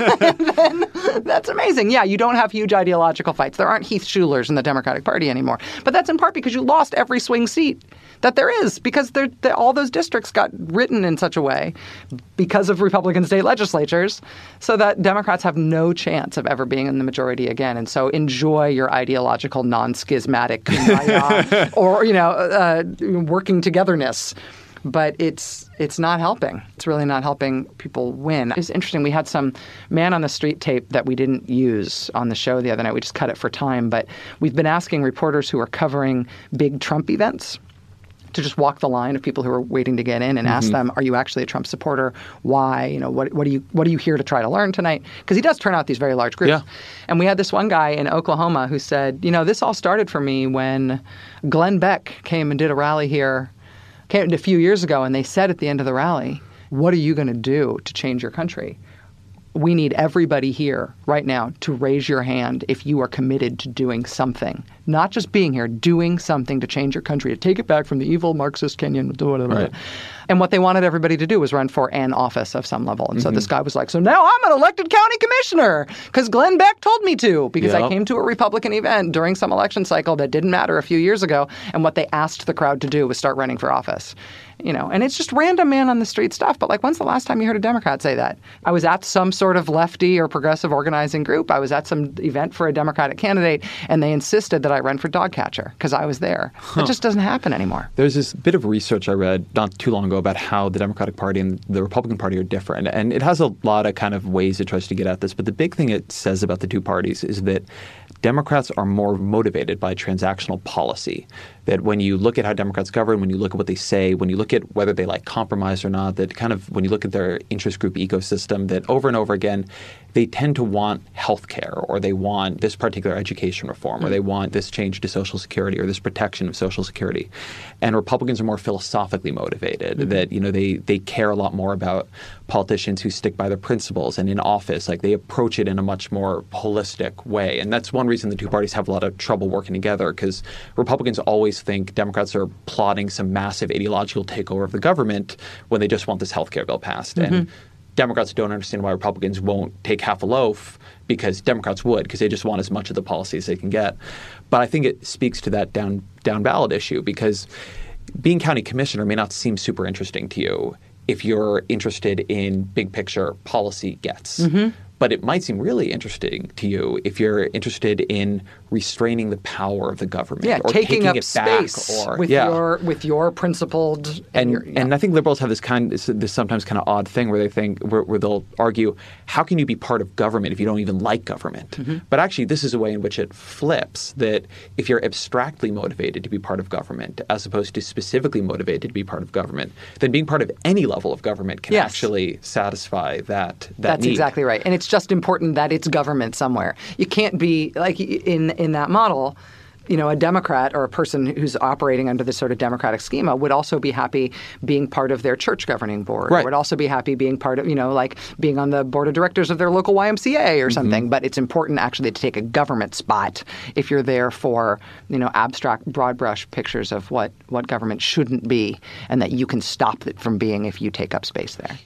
then that's amazing. Yeah, you don't have huge ideological fights. There aren't Heath Schulers in the Democratic Party anymore. But that's in part because you lost every swing seat that there is, because they're, they're, all those districts got written in such a way because of Republican state legislatures so that Democrats have no chance of ever being in the majority again. And so enjoy your ideological non-schismatic kumbaya or, you know, uh, working togetherness. But it's it's not helping. It's really not helping people win. It's interesting. We had some man on the street tape that we didn't use on the show the other night. We just cut it for time. But we've been asking reporters who are covering big Trump events to just walk the line of people who are waiting to get in and mm-hmm. ask them, are you actually a Trump supporter? Why? You know, what, what, are you, what are you here to try to learn tonight? Because he does turn out these very large groups. Yeah. And we had this one guy in Oklahoma who said, you know, this all started for me when Glenn Beck came and did a rally here came a few years ago, and they said at the end of the rally, what are you going to do to change your country? We need everybody here right now to raise your hand if you are committed to doing something. Not just being here, doing something to change your country, to take it back from the evil Marxist Kenyan. Right. And what they wanted everybody to do was run for an office of some level. And mm-hmm. so this guy was like, so now I'm an elected county commissioner because Glenn Beck told me to, because yep. I came to a Republican event during some election cycle that didn't matter a few years ago. And what they asked the crowd to do was start running for office. You know, and it's just random man on the street stuff. But like, when's the last time you heard a Democrat say that? I was at some sort of lefty or progressive organizing group. I was at some event for a Democratic candidate, and they insisted that I run for dog catcher because I was there. Huh. It just doesn't happen anymore. There's this bit of research I read not too long ago about how the Democratic Party and the Republican Party are different. And it has a lot of kind of ways it tries to get at this. But the big thing it says about the two parties is that Democrats are more motivated by transactional policy. That when you look at how Democrats govern, when you look at what they say, when you look at whether they like compromise or not, that kind of when you look at their interest group ecosystem, that over and over again, they tend to want health care, or they want this particular education reform, or they want this change to Social Security, or this protection of Social Security. And Republicans are more philosophically motivated, mm-hmm. that, you know, they they care a lot more about politicians who stick by their principles, and in office, like they approach it in a much more holistic way. And that's one reason the two parties have a lot of trouble working together, because Republicans always think Democrats are plotting some massive ideological takeover of the government when they just want this health care bill passed. Mm-hmm. And Democrats don't understand why Republicans won't take half a loaf, because Democrats would, because they just want as much of the policy as they can get. But I think it speaks to that down down ballot issue, because being county commissioner may not seem super interesting to you if you're interested in big picture policy gets. Mm-hmm. But it might seem really interesting to you if you're interested in restraining the power of the government, yeah, or taking, taking up it space back, or with yeah. your with your principled and and, your, yeah. and I think liberals have this kind this, this sometimes kind of odd thing where they think where, where they'll argue, how can you be part of government if you don't even like government? Mm-hmm. But actually, this is a way in which it flips, that if you're abstractly motivated to be part of government as opposed to specifically motivated to be part of government, then being part of any level of government can yes. actually satisfy that that That's need. exactly right. And it's just important that it's government somewhere. You can't be like in in that model. You know, a Democrat or a person who's operating under this sort of democratic schema would also be happy being part of their church governing board. Right. Or would also be happy being part of, you know, like being on the board of directors of their local Y M C A or something. Mm-hmm. But it's important actually to take a government spot if you're there for, you know, abstract, broad brush pictures of what, what government shouldn't be, and that you can stop it from being if you take up space there.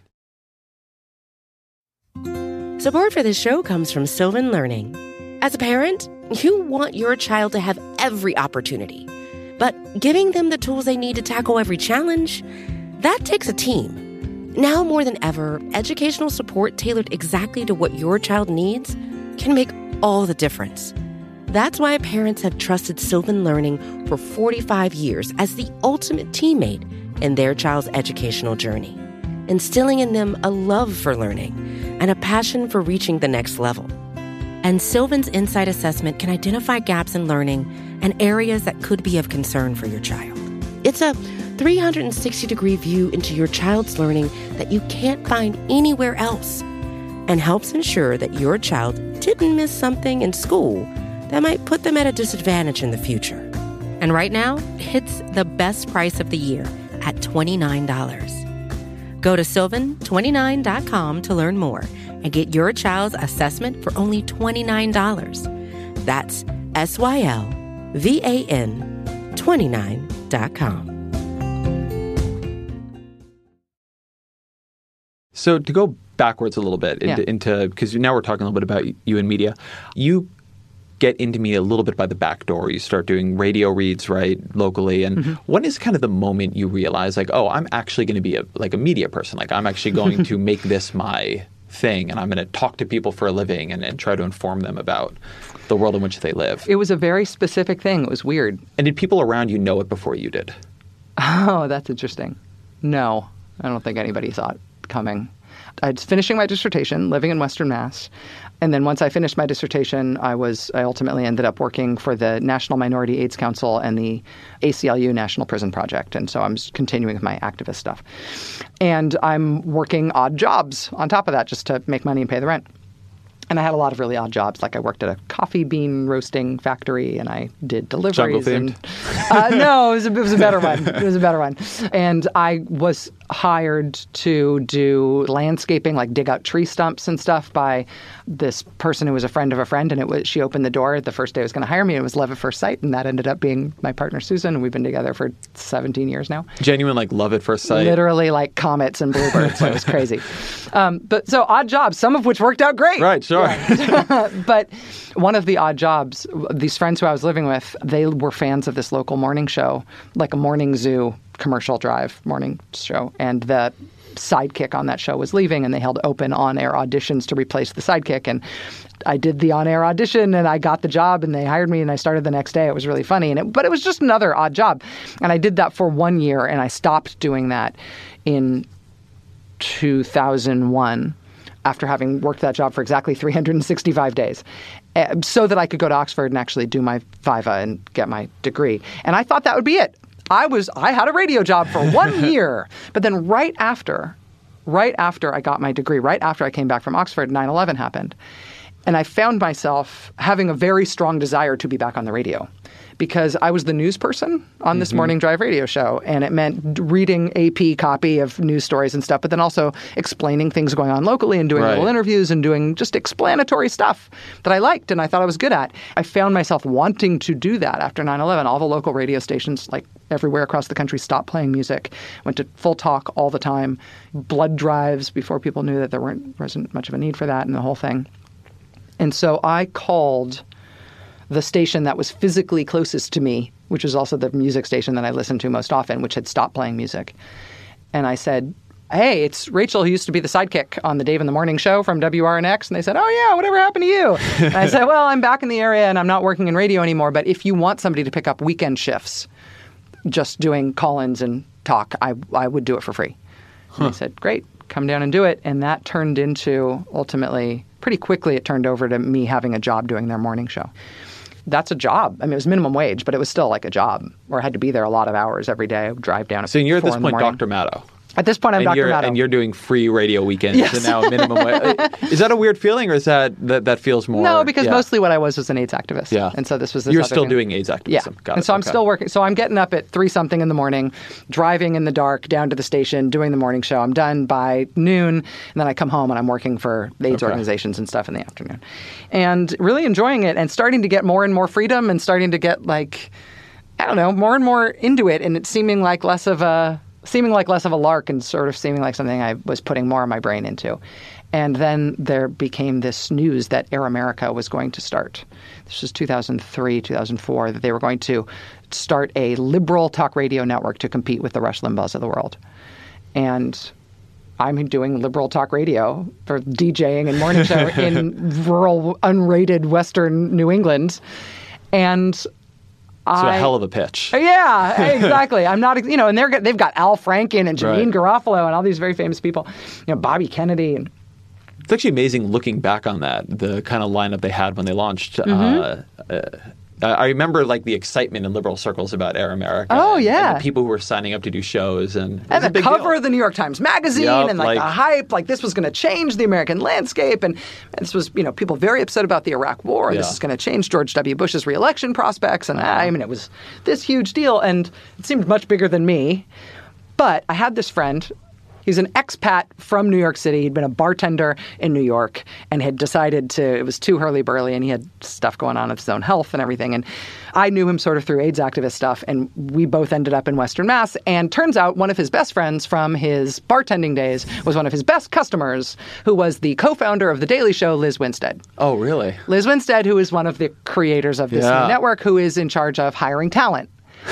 Support for this show comes from Sylvan Learning. As a parent, you want your child to have every opportunity, but giving them the tools they need to tackle every challenge, that takes a team. Now more than ever, educational support tailored exactly to what your child needs can make all the difference. That's why parents have trusted Sylvan Learning for forty-five years as the ultimate teammate in their child's educational journey, instilling in them a love for learning and a passion for reaching the next level. And Sylvan's Insight Assessment can identify gaps in learning and areas that could be of concern for your child. It's a three hundred sixty degree view into your child's learning that you can't find anywhere else, and helps ensure that your child didn't miss something in school that might put them at a disadvantage in the future. And right now, it's the best price of the year at twenty-nine dollars. Go to sylvan twenty-nine dot com to learn more and get your child's assessment for only twenty-nine dollars. That's S Y L V A N twenty-nine dot com. So to go backwards a little bit into, Yeah. into because now we're talking a little bit about you in media. You get into media a little bit by the back door. You start doing radio reads, right, locally. And Mm-hmm. when is kind of the moment you realize, like, oh, I'm actually going to be a, like a media person. Like, I'm actually going to make this my thing, and I'm going to talk to people for a living and, and try to inform them about the world in which they live. It was a very specific thing. It was weird. And did people around you know it before you did? Oh, that's interesting. No, I don't think anybody saw it coming. I was finishing my dissertation, living in Western Mass. And then once I finished my dissertation, I was I ultimately ended up working for the National Minority AIDS Council and the A C L U National Prison Project. And so I'm continuing with my activist stuff. And I'm working odd jobs on top of that just to make money and pay the rent. And I had a lot of really odd jobs. Like I worked at a coffee bean roasting factory, and I did deliveries. Jungle And, uh, no, it was, a, it was a better one. It was a better one. And I was hired to do landscaping, like dig out tree stumps and stuff by this person who was a friend of a friend. And it was she opened the door the first day I was going to hire me. It was love at first sight, and that ended up being my partner Susan. And we've been together for seventeen years now. Genuine, like, love at first sight. Literally like comets and bluebirds. It was crazy. Um, but so odd jobs, some of which worked out great. Right, sure. But one of the odd jobs, these friends who I was living with, they were fans of this local morning show, like a morning zoo commercial drive morning show. And the sidekick on that show was leaving, and they held open on-air auditions to replace the sidekick. And I did the on-air audition, and I got the job, and they hired me, and I started the next day. It was really funny. And it, but it was just another odd job. And I did that for one year, and I stopped doing that in two thousand one. After having worked that job for exactly three hundred sixty-five days, uh, so that I could go to Oxford and actually do my FIVA and get my degree. And I thought that would be it. I was I had a radio job for one year. But then right after, right after I got my degree, right after I came back from Oxford, nine eleven happened. And I found myself having a very strong desire to be back on the radio, because I was the news person on this mm-hmm. morning drive radio show, and it meant reading A P copy of news stories and stuff, but then also explaining things going on locally and doing right. little interviews and doing just explanatory stuff that I liked and I thought I was good at. I found myself wanting to do that after nine eleven. All the local radio stations, like everywhere across the country, stopped playing music, went to full talk all the time, blood drives before people knew that there weren't wasn't much of a need for that and the whole thing. And so I called the station that was physically closest to me, which was also the music station that I listened to most often, which had stopped playing music. And I said, hey, it's Rachel, who used to be the sidekick on the Dave in the Morning show from W R N X. And they said, oh, yeah, whatever happened to you? And I said, well, I'm back in the area and I'm not working in radio anymore. But if you want somebody to pick up weekend shifts, just doing call-ins and talk, I, I would do it for free. Huh. And they said, great, come down and do it. And that turned into, ultimately, pretty quickly, it turned over to me having a job doing their morning show. That's a job. I mean, it was minimum wage, but it was still like a job where I had to be there a lot of hours every day. I would drive down at So you're at this point morning. Doctor Maddow. At this point, I'm and Doctor you're, Maddow. And you're doing free radio weekends Yes. and now minimum wage. Is that a weird feeling, or is that that, that feels more? No, because yeah. mostly what I was was an AIDS activist. Yeah. And so this was this You're other still thing. doing AIDS activism. Yeah. Got and it. so I'm okay. still working. So I'm getting up at three something in the morning, driving in the dark down to the station, doing the morning show. I'm done by noon, and then I come home and I'm working for AIDS Okay. organizations and stuff in the afternoon. And really enjoying it and starting to get more and more freedom and starting to get like, I don't know, more and more into it, and it's seeming like less of a seeming like less of a lark and sort of seeming like something I was putting more of my brain into. And then there became this news that Air America was going to start. This was two thousand three, two thousand four, that they were going to start a liberal talk radio network to compete with the Rush Limbaughs of the world. And I'm doing liberal talk radio for DJing and morning show in rural, unrated Western New England. And So I, a hell of a pitch. Yeah, exactly. I'm not, you know, and they're they've got Al Franken and Janine Right. Garofalo and all these very famous people, you know, Bobby Kennedy. And It's actually amazing looking back on that, the kind of lineup they had when they launched. Mm-hmm. Uh, uh, I remember like the excitement in liberal circles about Air America. Oh, and, yeah. and the people who were signing up to do shows. And, it was And a the big cover deal. of the New York Times Magazine Yep, and like, like- the hype, like this was going to change the American landscape. And, and this was, you know, people very upset about the Iraq War. And Yeah. this is going to change George W. Bush's reelection prospects. And I mean, it was this huge deal. And it seemed much bigger than me. But I had this friend He's an expat from New York City. He'd been a bartender in New York and had decided to, it was too hurly-burly, and he had stuff going on with his own health and everything. And I knew him sort of through AIDS activist stuff, and we both ended up in Western Mass. And turns out one of his best friends from his bartending days was one of his best customers, who was the co-founder of The Daily Show, Liz Winstead. Oh, really? Liz Winstead, who is one of the creators of this Yeah. new network, who is in charge of hiring talent.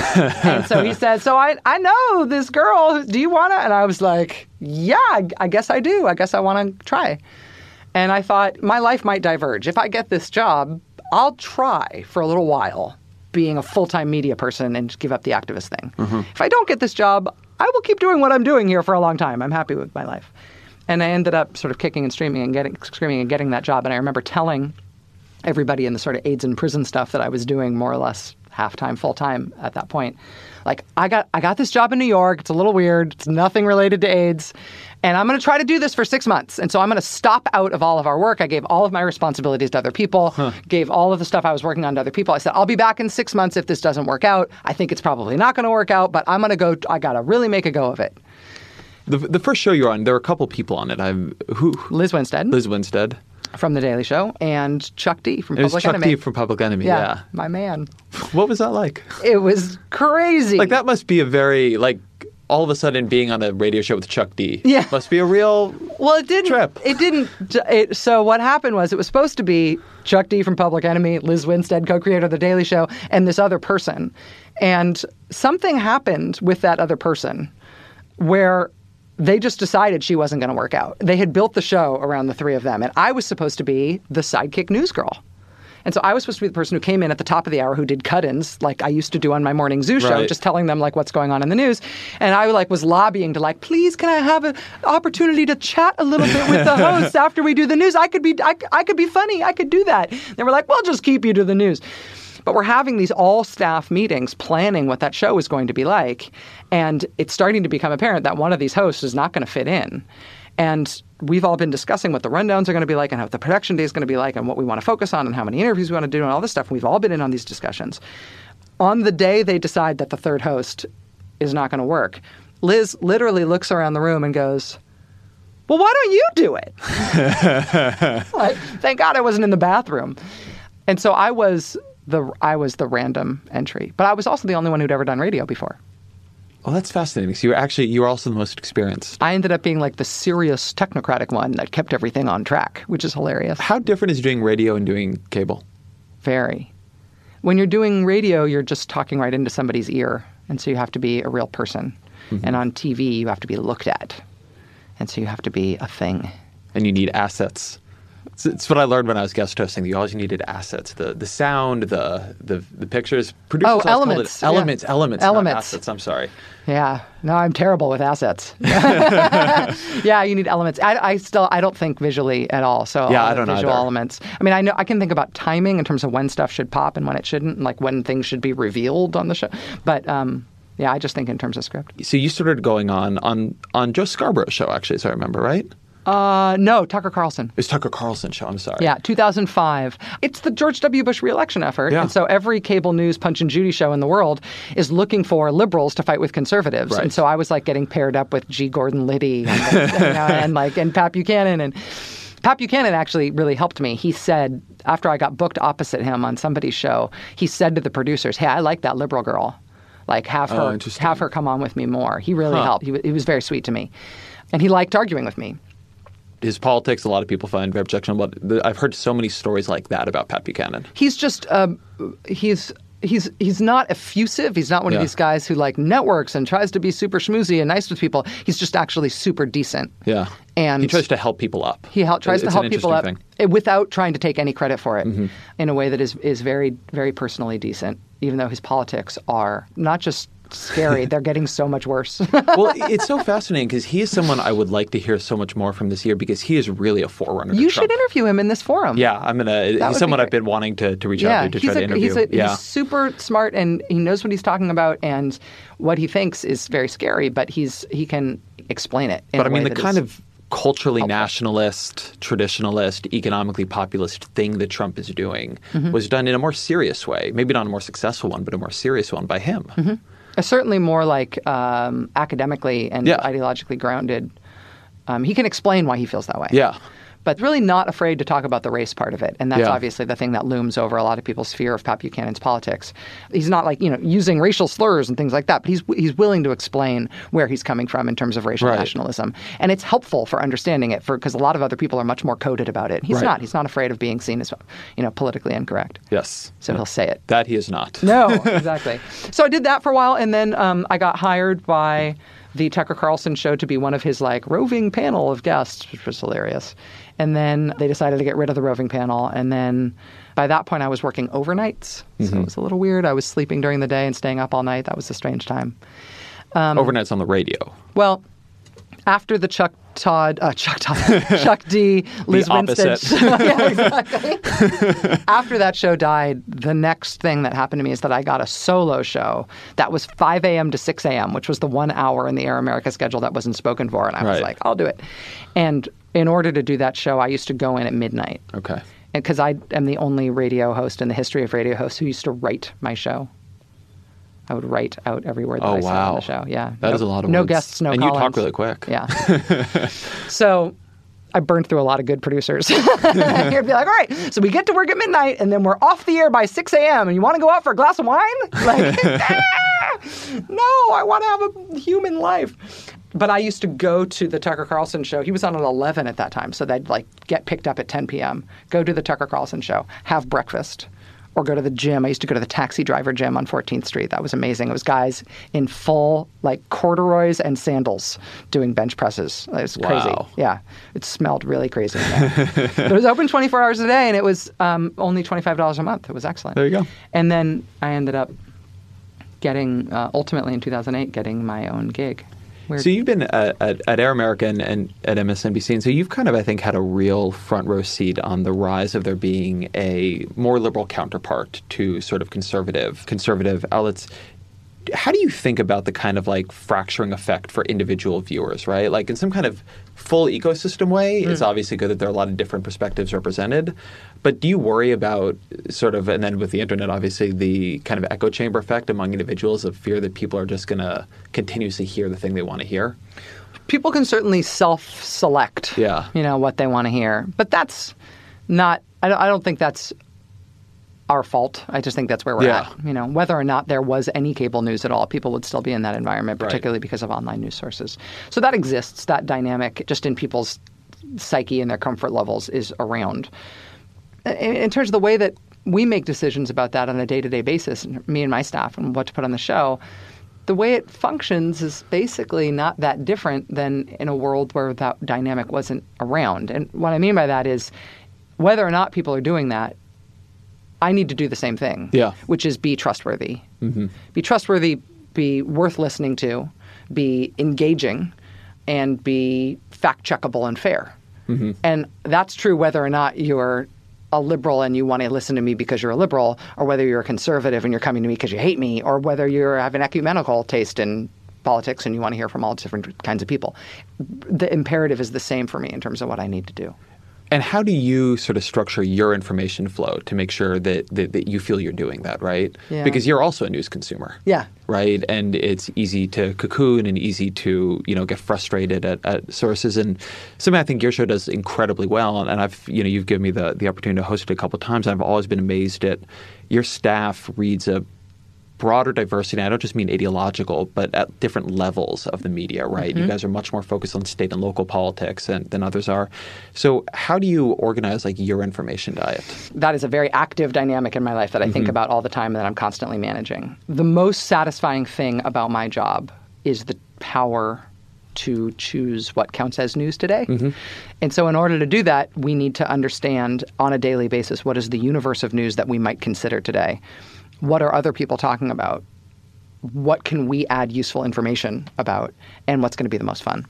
And so he said, so I, I know this girl. Do you want to? And I was like, yeah, I, I guess I do. I guess I want to try. And I thought my life might diverge. If I get this job, I'll try for a little while being a full-time media person and just give up the activist thing. Mm-hmm. If I don't get this job, I will keep doing what I'm doing here for a long time. I'm happy with my life. And I ended up sort of kicking and screaming and getting screaming and getting that job. And I remember telling everybody in the sort of AIDS in prison stuff that I was doing more or less half-time, full-time at that point. Like, I got I got this job in New York. It's a little weird. It's nothing related to AIDS. And I'm going to try to do this for six months. And so I'm going to stop out of all of our work. I gave all of my responsibilities to other people, huh. gave all of the stuff I was working on to other people. I said, I'll be back in six months if this doesn't work out. I think it's probably not going to work out, but I'm going to go, I got to really make a go of it. The the first show you were on, there were a couple people on it. I'm who? Liz Winstead. Liz Winstead. From The Daily Show, and Chuck D from it Public was Chuck Enemy. D from Public Enemy, yeah, yeah. My man. What was that like? It was crazy. Like, that must be a very, like, all of a sudden being on a radio show with Chuck D. Yeah. Must be a real well, it didn't, trip. It didn't. It, so what happened was it was supposed to be Chuck D from Public Enemy, Liz Winstead, co-creator of The Daily Show, and this other person. And something happened with that other person where they just decided she wasn't going to work out. They had built the show around the three of them, and I was supposed to be the sidekick news girl. And so I was supposed to be the person who came in at the top of the hour who did cut-ins, like I used to do on my morning zoo show, right. just telling them like what's going on in the news. And I like was lobbying to like, please, can I have an opportunity to chat a little bit with the hosts after we do the news? I could be, I, I could be funny. I could do that. They were like, we'll just keep you to the news. But we're having these all-staff meetings planning what that show is going to be like. And it's starting to become apparent that one of these hosts is not going to fit in. And we've all been discussing what the rundowns are going to be like and how the production day is going to be like and what we want to focus on and how many interviews we want to do and all this stuff. And we've all been in on these discussions. On the day they decide that the third host is not going to work, Liz literally looks around the room and goes, well, why don't you do it? Like, thank God I wasn't in the bathroom. And so I was... The, I was the random entry. But I was also the only one who'd ever done radio before. Oh, that's fascinating. So you were actually, you were also the most experienced. I ended up being like the serious technocratic one that kept everything on track, which is hilarious. How different is doing radio and doing cable? Very. When you're doing radio, you're just talking right into somebody's ear. And so you have to be a real person. Mm-hmm. And on T V, you have to be looked at. And so you have to be a thing. And you need assets. It's, it's what I learned when I was guest hosting. You always needed assets: the the sound, the the, the pictures. Producers oh, elements, it elements, yeah. elements, elements. Not assets. I'm sorry. Yeah, no, I'm terrible with assets. Yeah, you need elements. I, I still I don't think visually at all. So yeah, all I don't know visual either. elements. I mean, I know I can think about timing in terms of when stuff should pop and when it shouldn't, and like when things should be revealed on the show. But um, yeah, I just think in terms of script. So you started going on on on Joe Scarborough's show, actually, as I remember, right? Uh, no, Tucker Carlson. It's Tucker Carlson's show. I'm sorry. Yeah, two thousand five. It's the George W. Bush reelection effort. Yeah. And so every cable news Punch and Judy show in the world is looking for liberals to fight with conservatives. Right. And so I was like getting paired up with G. Gordon Liddy and, you know, and like and Pat Buchanan. And Pat Buchanan actually really helped me. He said, after I got booked opposite him on somebody's show, he said to the producers, hey, I like that liberal girl. Like, have her, oh, have her come on with me more. He really huh. helped. He, he was very sweet to me. And he liked arguing with me. His politics, a lot of people find very objectionable. But I've heard so many stories like that about Pat Buchanan. He's just um, he's he's he's not effusive. He's not one yeah. of these guys who like networks and tries to be super schmoozy and nice with people. He's just actually super decent. Yeah, and he tries to help people up. He help, tries it's to help people up thing. without trying to take any credit for it, mm-hmm. in a way that is is very very personally decent. Even though his politics are not just scary, they're getting so much worse. Well, it's so fascinating because he is someone I would like to hear so much more from this year because he is really a forerunner to You Trump. should interview him in this forum. Yeah, I'm gonna. That He's would someone be I've been wanting to, to reach yeah, out to to he's try to a, interview. He's, a, yeah. he's super smart and he knows what he's talking about, and what he thinks is very scary, but he's he can explain it. In but a I mean, way the that kind is of culturally helpful. nationalist, traditionalist, economically populist thing that Trump is doing mm-hmm. was done in a more serious way. Maybe not a more successful one, but a more serious one by him. Mm-hmm. Certainly more like um, academically and yeah. ideologically grounded Um, he can explain why he feels that way. Yeah. But really not afraid to talk about the race part of it. And that's Yeah. obviously the thing that looms over a lot of people's fear of Pat Buchanan's politics. He's not like, you know, using racial slurs and things like that, but he's he's willing to explain where he's coming from in terms of racial Right. nationalism. And it's helpful for understanding it for because a lot of other people are much more coded about it. He's Right. not. He's not afraid of being seen as, you know, politically incorrect. Yes. So he'll say it. That he is not. No, exactly. So I did that for a while, and then um, I got hired by the Tucker Carlson show to be one of his like roving panel of guests, which was hilarious. And then they decided to get rid of the roving panel. And then by that point, I was working overnights. So Mm-hmm. it was a little weird. I was sleeping during the day and staying up all night. That was a strange time. Overnight's on the radio. Well, after the Chuck Todd, uh, Chuck Todd, Chuck D, Liz Winstead opposite. show, yeah, exactly. After that show died, the next thing that happened to me is that I got a solo show that was five a.m. to six a.m., which was the one hour in the Air America schedule that wasn't spoken for. And I was Right. like, I'll do it. And in order to do that show, I used to go in at midnight. Okay. Because I am the only radio host in the history of radio hosts who used to write my show. I would write out every word that Oh, I said on wow. the show. Yeah. That no, is a lot of No words. guests, no And you call-ins. talk really quick. Yeah. So I burned through a lot of good producers. You'd be like, all right, so we get to work at midnight and then we're off the air by six a.m. and you want to go out for a glass of wine? Like, ah! No, I want to have a human life. But I used to go to the Tucker Carlson show. He was on at eleven at that time. So they'd like get picked up at ten p.m., go to the Tucker Carlson show, have breakfast, or go to the gym. I used to go to the Taxi Driver gym on fourteenth Street. That was amazing. It was guys in full like corduroys and sandals doing bench presses. It was crazy. Wow. Yeah. It smelled really crazy. Yeah. But it was open twenty-four hours a day, and it was um, only twenty-five dollars a month. It was excellent. There you go. And then I ended up getting, uh, ultimately in two thousand eight, getting my own gig. Weird. So you've been at, at, at Air America and, and at M S N B C, and so you've kind of, I think, had a real front row seat on the rise of there being a more liberal counterpart to sort of conservative conservative outlets. How do you think about the kind of like fracturing effect for individual viewers, right? Like in some kind of full ecosystem way, Mm. it's obviously good that there are a lot of different perspectives represented. But do you worry about sort of, and then with the internet, obviously, the kind of echo chamber effect among individuals of fear that people are just going to continuously hear the thing they want to hear? People can certainly self-select, Yeah. you know, what they want to hear. But that's not, I don't, I don't think that's our fault. I just think that's where we're Yeah. at. You know, whether or not there was any cable news at all, people would still be in that environment, Right. particularly because of online news sources. So that exists, that dynamic, just in people's psyche and their comfort levels is around. In, in terms of the way that we make decisions about that on a day-to-day basis, me and my staff, and what to put on the show, the way it functions is basically not that different than in a world where that dynamic wasn't around. And what I mean by that is whether or not people are doing that, I need to do the same thing, Yeah. which is be trustworthy. Mm-hmm. Be trustworthy, be worth listening to, be engaging, and be fact-checkable and fair. Mm-hmm. And that's true whether or not you're a liberal and you want to listen to me because you're a liberal, or whether you're a conservative and you're coming to me because you hate me, or whether you have an ecumenical taste in politics and you want to hear from all different kinds of people. The imperative is the same for me in terms of what I need to do. And how do you sort of structure your information flow to make sure that, that, that you feel you're doing that, right? Yeah. Because you're also a news consumer. Yeah. Right? And it's easy to cocoon and easy to, you know, get frustrated at, at sources. And something I think your show does incredibly well, and I've, you know, you've given me the, the opportunity to host it a couple of times, and I've always been amazed at your staff reads a broader diversity. I don't just mean ideological, but at different levels of the media, right? Mm-hmm. You guys are much more focused on state and local politics and, than others are. So how do you organize like your information diet? That is a very active dynamic in my life that I think about all the time and that I'm constantly managing. The most satisfying thing about my job is the power to choose what counts as news today. Mm-hmm. And so in order to do that, we need to understand on a daily basis what is the universe of news that we might consider today. What are other people talking about? What can we add useful information about? And what's going to be the most fun?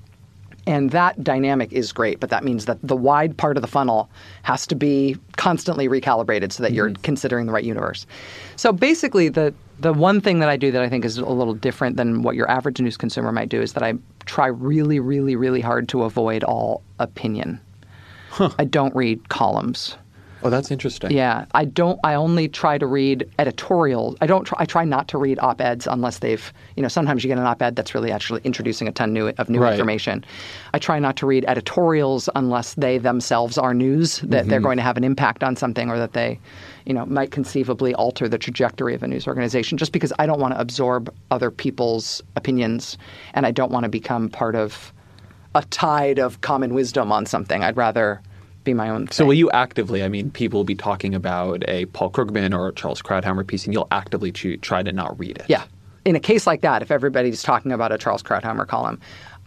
And that dynamic is great, but that means that the wide part of the funnel has to be constantly recalibrated so that you're considering the right universe. So basically, the the one thing that I do that I think is a little different than what your average news consumer might do is that I try really, really, really hard to avoid all opinion. I don't read columns. Oh, that's interesting. Yeah, I don't. I only try to read editorials. I don't. Try, I try not to read op-eds unless they've. You know, sometimes you get an op-ed that's really actually introducing a ton new, of new Right. information. I try not to read editorials unless they themselves are news that Mm-hmm. they're going to have an impact on something, or that they, you know, might conceivably alter the trajectory of a news organization. Just because I don't want to absorb other people's opinions, and I don't want to become part of a tide of common wisdom on something. I'd rather be my own thing. So will you actively, I mean, people will be talking about a Paul Krugman or a Charles Krauthammer piece, and you'll actively cho- try to not read it? Yeah. In a case like that, if everybody's talking about a Charles Krauthammer column,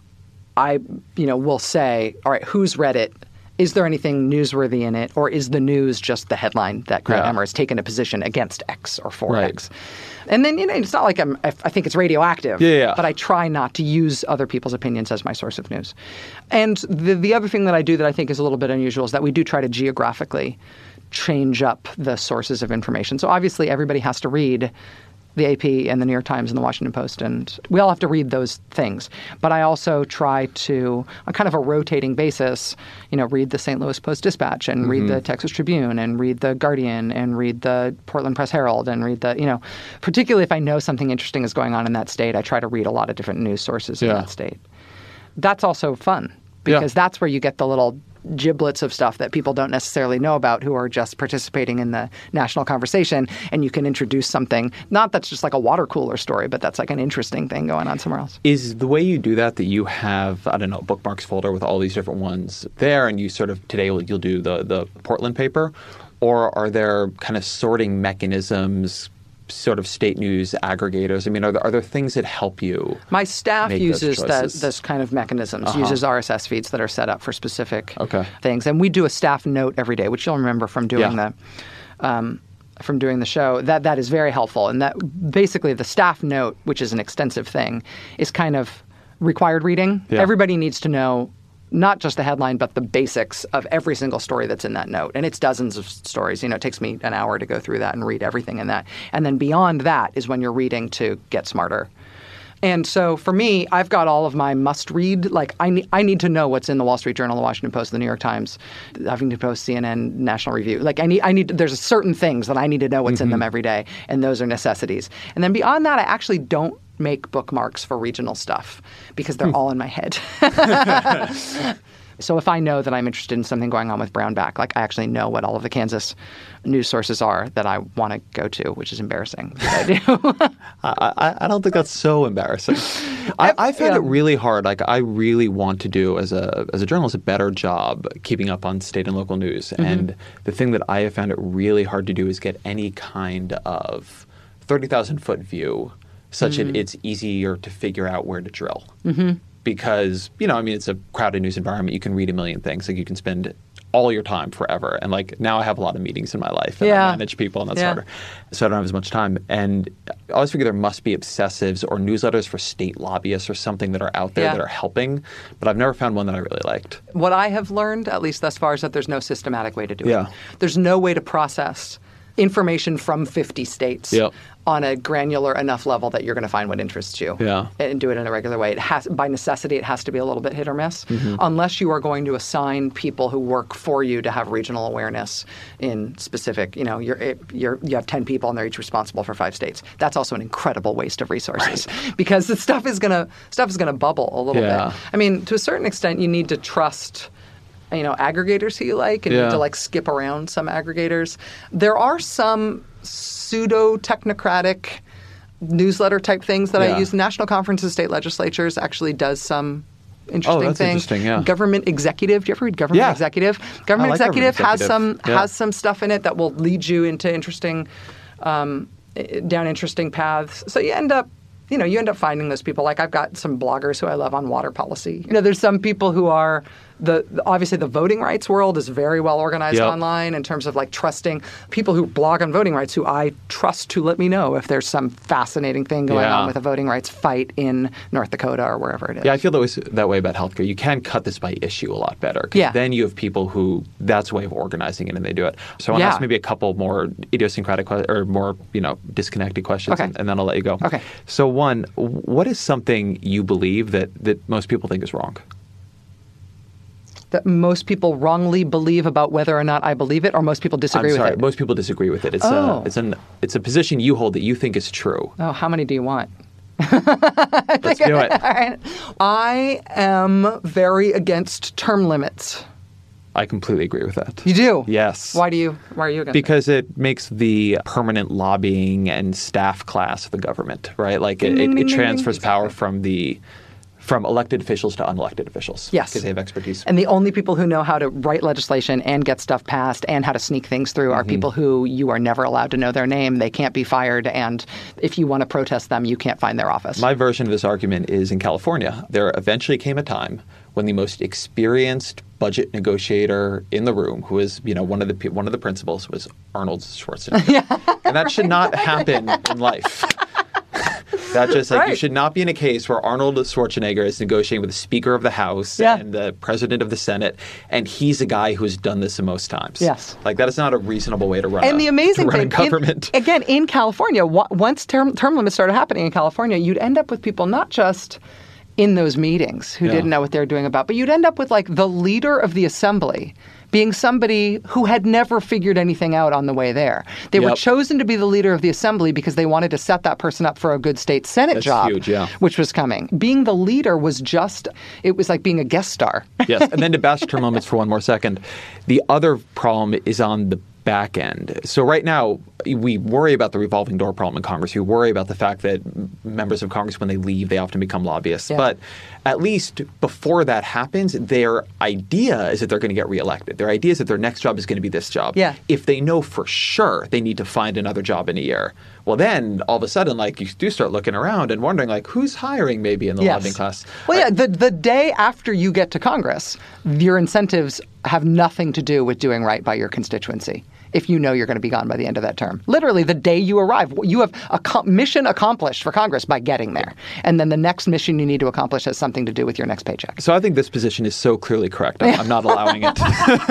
I, you know, will say, all right, who's read it? Is there anything newsworthy in it? Or is the news just the headline that Krauthammer Yeah. has taken a position against X or for Right. X? And then, you know, it's not like I'm, I I think it's radioactive, Yeah, yeah. but I try not to use other people's opinions as my source of news. And the, the other thing that I do that I think is a little bit unusual is that we do try to geographically change up the sources of information. So obviously everybody has to read the A P and the New York Times and the Washington Post, and we all have to read those things. But I also try to, on kind of a rotating basis, you know, read the Saint Louis Post-Dispatch and Mm-hmm. read the Texas Tribune and read the Guardian and read the Portland Press-Herald and read the, you know, particularly if I know something interesting is going on in that state, I try to read a lot of different news sources in Yeah. that state. That's also fun because Yeah. that's where you get the little giblets of stuff that people don't necessarily know about who are just participating in the national conversation, and you can introduce something, not that's just like a water cooler story, but that's like an interesting thing going on somewhere else. Is the way you do that that you have, I don't know, a bookmarks folder with all these different ones there, and you sort of, today you'll, you'll do the, the Portland paper, or are there kind of sorting mechanisms, sort of state news aggregators? I mean, are there, are there things that help you? My staff make those uses that, choices? this kind of mechanisms, Uh-huh. uses R S S feeds that are set up for specific Okay. things. And we do a staff note every day, which you'll remember from doing Yeah. the um, from doing the show. That that is very helpful. And that basically the staff note, which is an extensive thing, is kind of required reading. Yeah. Everybody needs to know not just the headline, but the basics of every single story that's in that note. And it's dozens of stories. You know, it takes me an hour to go through that and read everything in that. And then beyond that is when you're reading to get smarter. And so for me, I've got all of my must-read. Like I need, I need to know what's in the Wall Street Journal, the Washington Post, the New York Times, the Huffington Post, C N N, National Review. Like I need, I need. There's certain things that I need to know what's in them every day, and those are necessities. And then beyond that, I actually don't make bookmarks for regional stuff because they're all in my head. So if I know that I'm interested in something going on with Brownback, like I actually know what all of the Kansas news sources are that I want to go to, which is embarrassing. But I do. I, I, I don't think that's so embarrassing. I, I found yeah. it really hard. Like I really want to do as a as a journalist a better job keeping up on state and local news. Mm-hmm. And the thing that I have found it really hard to do is get any kind of thirty thousand foot view such Mm-hmm. that it's easier to figure out where to drill. Mm-hmm. Because, you know, I mean, it's a crowded news environment. You can read a million things. Like you can spend all your time forever. And like now I have a lot of meetings in my life and Yeah. I manage people and that's Yeah. harder. So I don't have as much time. And I always figure there must be obsessives or newsletters for state lobbyists or something that are out there Yeah. that are helping. But I've never found one that I really liked. What I have learned, at least thus far, is that there's no systematic way to do Yeah. it. There's no way to process information from fifty states Yep. on a granular enough level that you're going to find what interests you Yeah. and do it in a regular way. It has, by necessity, it has to be a little bit hit or miss, Mm-hmm. unless you are going to assign people who work for you to have regional awareness in specific. You know, you're, it, you're, you have ten people and they're each responsible for five states. That's also an incredible waste of resources because the stuff is going to stuff is going to bubble a little Yeah. bit. I mean, to a certain extent, you need to trust, you know, aggregators who you like, and you Yeah. need to like skip around some aggregators. There are some pseudo technocratic newsletter type things that Yeah. I use. National Conference of State Legislatures actually does some interesting Oh, that's things. interesting, yeah. Government Executive. Do you ever read Government Yeah. Executive? Government I like Government Executive has some Executive. Yeah. has some stuff in it that will lead you into interesting um, i- down interesting paths. So you end up you know, you end up finding those people. Like I've got some bloggers who I love on water policy. You know, there's some people who are the, the obviously the voting rights world is very well organized Yep. online in terms of like trusting people who blog on voting rights who I trust to let me know if there's some fascinating thing going Yeah. on with a voting rights fight in North Dakota or wherever it is. Yeah, I feel that, was, that way about healthcare. You can cut this by issue a lot better. 'Cause Yeah. then you have people who that's a way of organizing it and they do it. So I want to Yeah. ask maybe a couple more idiosyncratic que- or more, you know, disconnected questions, Okay. and, and then I'll let you go. Okay. So one, what is something you believe that, that most people think is wrong? that most people wrongly believe about whether or not I believe it, or most people disagree I'm sorry, with it? most people disagree with it. It's Oh. a it's an it's a position you hold that you think is true. Oh, how many do you want? Let's do it. All right. I am very against term limits. I completely agree with that. You do? Yes. Why do you? Why are you against Because it makes the permanent lobbying and staff class of the government, right? Like it, Ding, it, ding, it ding, transfers ding. power from the from elected officials to unelected officials. Yes. Because they have expertise. And the only people who know how to write legislation and get stuff passed and how to sneak things through are Mm-hmm. people who you are never allowed to know their name. They can't be fired. And if you want to protest them, you can't find their office. My version of this argument is in California. There eventually came a time when the most experienced budget negotiator in the room, who was, you know, one of the pe- one of the principals, was Arnold Schwarzenegger. And that should not happen in life. That just like you Right. should not be in a case where Arnold Schwarzenegger is negotiating with the Speaker of the House Yeah. and the President of the Senate, and he's a guy who has done this the most times. Yes. Like that is not a reasonable way to run. And a, the amazing to run thing, a government. in- again, in California, wa- once term, term limits started happening in California, you'd end up with people not just in those meetings who Yeah. didn't know what they were doing about, but you'd end up with like the leader of the assembly being somebody who had never figured anything out on the way there. They were Yep. chosen to be the leader of the assembly because they wanted to set that person up for a good state Senate That's job, huge, yeah. which was coming. Being the leader was just, it was like being a guest star. Yes, and then to bash term limits for one more second, the other problem is on the back end. So right now, we worry about the revolving door problem in Congress. We worry about the fact that members of Congress, when they leave, they often become lobbyists. Yeah. But at least before that happens, their idea is that they're going to get reelected. Their idea is that their next job is going to be this job. Yeah. If they know for sure they need to find another job in a year, well, then all of a sudden, like you do start looking around and wondering, like, who's hiring maybe in the Yes. lobbying class? Well, yeah, the, the day after you get to Congress, your incentives have nothing to do with doing right by your constituency if you know you're going to be gone by the end of that term. Literally, the day you arrive, you have a co- mission accomplished for Congress by getting there. And then the next mission you need to accomplish has something to do with your next paycheck. So I think this position is so clearly correct. I'm, I'm not allowing it.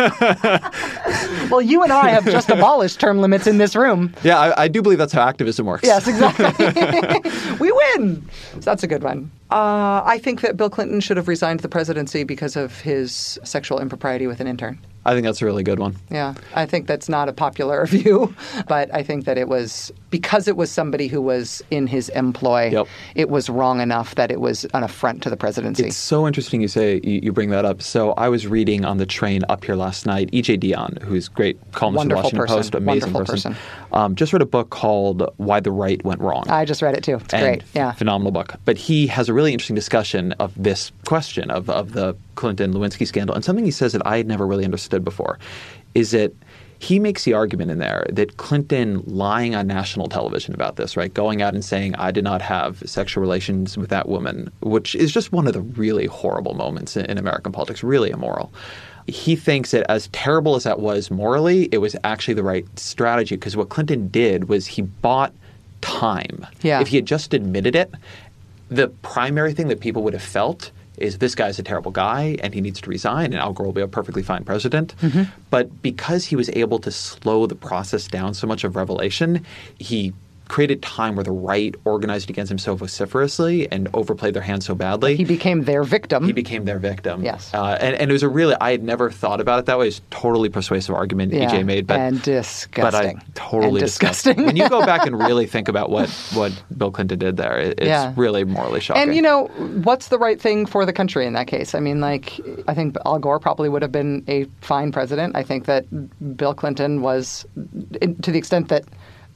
Well, you and I have just abolished term limits in this room. Yeah, I, I do believe that's how activism works. Yes, exactly. We win. So that's a good one. Uh, I think that Bill Clinton should have resigned the presidency because of his sexual impropriety with an intern. I think that's a really good one. Yeah, I think that's not a popular view, but I think that it was because it was somebody who was in his employ. Yep. It was wrong enough that it was an affront to the presidency. It's so interesting you say you, you bring that up. So I was reading on the train up here last night. E J Dionne, who's great columnist for the Wonderful Washington person. Post, amazing Wonderful person, person. Um, just wrote a book called "Why the Right Went Wrong." I just read it too. It's And great. Yeah. phenomenal book. But he has a really interesting discussion of this question of, of the Clinton-Lewinsky scandal. And something he says that I had never really understood before is that he makes the argument in there that Clinton lying on national television about this, right, going out and saying, I did not have sexual relations with that woman, which is just one of the really horrible moments in, in American politics, really immoral. He thinks that as terrible as that was morally, it was actually the right strategy because what Clinton did was he bought time. Yeah. If he had just admitted it, the primary thing that people would have felt is this guy's a terrible guy and he needs to resign and Al Gore will be a perfectly fine president. Mm-hmm. But because he was able to slow the process down so much of revelation, he created time where the right organized against him so vociferously and overplayed their hand so badly. He became their victim. He became their victim. Yes. Uh, and, and it was a really, I had never thought about it that way. It's totally persuasive argument yeah. E J made. But, and disgusting. But I totally and disgusting. When you go back and really think about what, what Bill Clinton did there, it, it's Yeah. really morally shocking. And, you know, what's the right thing for the country in that case? I mean, like, I think Al Gore probably would have been a fine president. I think that Bill Clinton was, to the extent that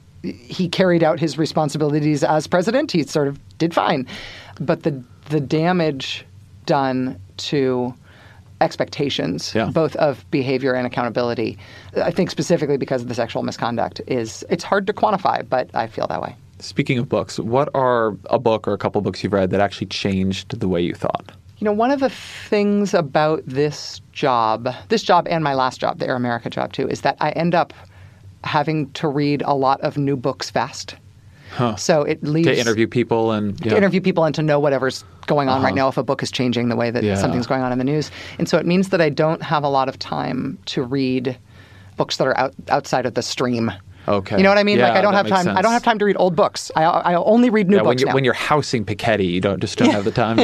he carried out his responsibilities as president, he sort of did fine. But the the damage done to expectations, Yeah. both of behavior and accountability, I think specifically because of the sexual misconduct, is it's hard to quantify, but I feel that way. Speaking of books, what are a book or a couple books you've read that actually changed the way you thought? You know, one of the things about this job, this job and my last job, the Air America job too, is that I end up having to read a lot of new books fast. Huh. So it leaves To interview people and to yeah. interview people and to know whatever's going on Uh-huh. right now if a book is changing the way that Yeah. something's going on in the news. And so it means that I don't have a lot of time to read books that are out, outside of the stream. Okay. You know what I mean? Yeah, like I don't that have makes time. sense. I don't have time to read old books. I I only read new yeah, books when you're, now. when you're housing Piketty, you don't just don't have the time.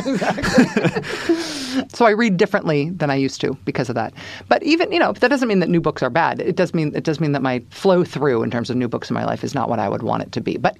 So I read differently than I used to because of that. But even, you know, that doesn't mean that new books are bad. It does mean it does mean that my flow through in terms of new books in my life is not what I would want it to be. But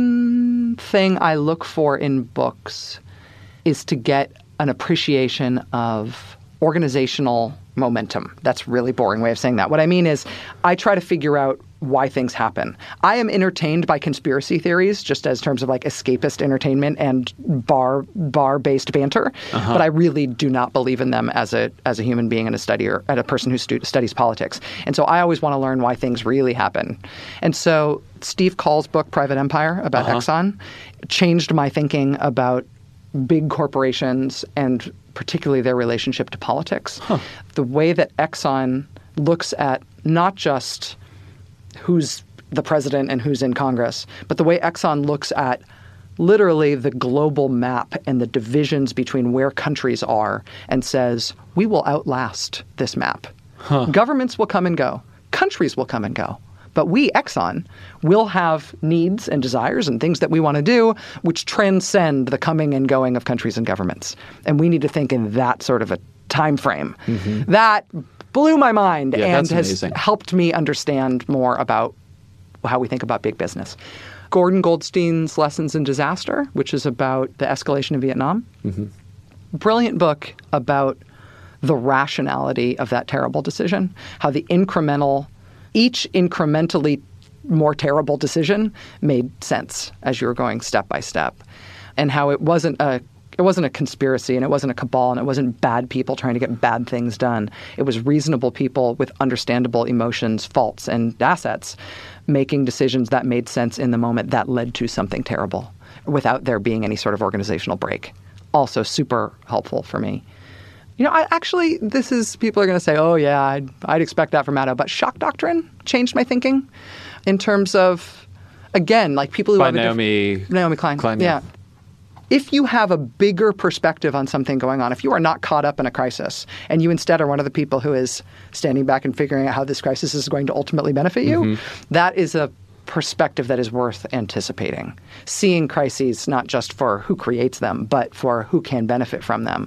one thing I look for in books is to get an appreciation of organizational momentum. That's a really boring way of saying that. What I mean is I try to figure out why things happen. I am entertained by conspiracy theories just as terms of like escapist entertainment and bar bar-based banter, uh-huh. but I really do not believe in them as a as a human being and a studier, and a person who stu- studies politics. And so I always want to learn why things really happen. And so Steve Call's book Private Empire about uh-huh. Exxon changed my thinking about big corporations and particularly their relationship to politics. Huh. The way that Exxon looks at not just who's the president and who's in Congress, but the way Exxon looks at literally the global map and the divisions between where countries are and says, we will outlast this map. Huh. Governments will come and go. Countries will come and go. But we, Exxon, will have needs and desires and things that we want to do which transcend the coming and going of countries and governments. And we need to think in that sort of a time frame. Mm-hmm. That blew my mind yeah, and has amazing. helped me understand more about how we think about big business. Gordon Goldstein's Lessons in Disaster, which is about the escalation in Vietnam. Mm-hmm. Brilliant book about the rationality of that terrible decision, how the incremental Each incrementally more terrible decision made sense as you were going step by step, and how it wasn't a it wasn't a conspiracy and it wasn't a cabal and it wasn't bad people trying to get bad things done. It was reasonable people with understandable emotions, faults, and assets making decisions that made sense in the moment that led to something terrible without there being any sort of organizational break. Also super helpful for me. You know, I actually, this is, people are going to say, oh, yeah, I'd, I'd expect that from Maddow. But shock doctrine changed my thinking in terms of, again, like people who By have Naomi, a diff- Naomi Klein. Klein yeah. yeah. If you have a bigger perspective on something going on, if you are not caught up in a crisis and you instead are one of the people who is standing back and figuring out how this crisis is going to ultimately benefit you, mm-hmm. that is a perspective that is worth anticipating. Seeing crises not just for who creates them, but for who can benefit from them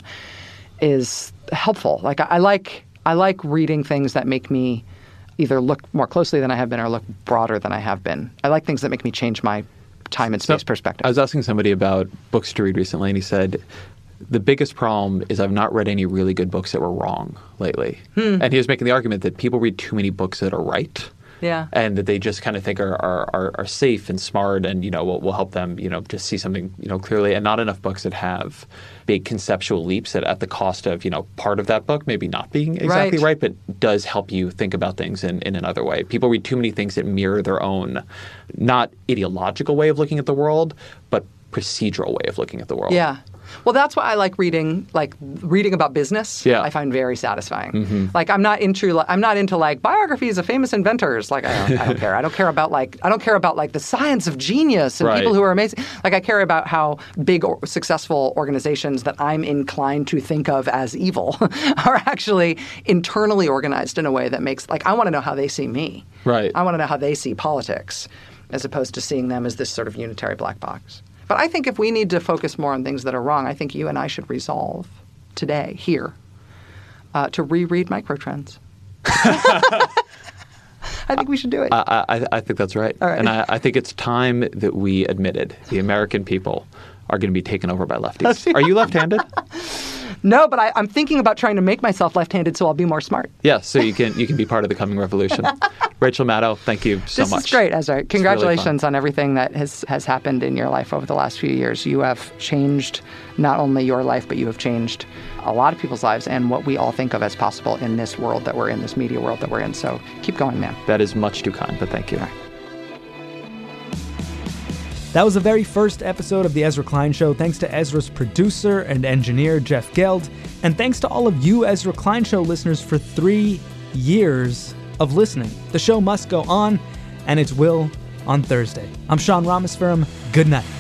is helpful. Like I, I like I like reading things that make me either look more closely than I have been or look broader than I have been. I like things that make me change my time and space so, perspective. I was asking somebody about books to read recently, and he said, the biggest problem is I've not read any really good books that were wrong lately. Hmm. And he was making the argument that people read too many books that are right. Yeah. And that they just kind of think are, are, are, are safe and smart and, you know, will, will help them, you know, just see something, you know, clearly, and not enough books that have big conceptual leaps that at the cost of, you know, part of that book maybe not being exactly right, right but does help you think about things in, in another way. People read too many things that mirror their own, not ideological way of looking at the world, but procedural way of looking at the world. Yeah. Well, that's why I like reading, like reading about business. Yeah. I find very satisfying. Mm-hmm. Like I'm not into, I'm not into like biographies of famous inventors. Like I don't, I don't care. I don't care about like, I don't care about like the science of genius and right. people who are amazing. Like I care about how big or successful organizations that I'm inclined to think of as evil are actually internally organized in a way that makes, like I want to know how they see me. Right. I want to know how they see politics as opposed to seeing them as this sort of unitary black box. But I think if we need to focus more on things that are wrong, I think you and I should resolve today, here, uh, to reread Microtrends. I think we should do it. I, I, I think that's right. All right. And I, I think it's time that we admitted the American people are going to be taken over by lefties. Are you left-handed? No, but I, I'm thinking about trying to make myself left-handed so I'll be more smart. Yeah, so you can you can be part of the coming revolution. Rachel Maddow, thank you so this much. This is great, Ezra. Congratulations really on everything that has, has happened in your life over the last few years. You have changed not only your life, but you have changed a lot of people's lives and what we all think of as possible in this world that we're in, this media world that we're in. So keep going, man. That is much too kind, but thank you. That was the very first episode of The Ezra Klein Show. Thanks to Ezra's producer and engineer, Jeff Geld. And thanks to all of you Ezra Klein Show listeners for three years of listening. The show must go on, and it will on Thursday. I'm Sean Rameswaram. Good night.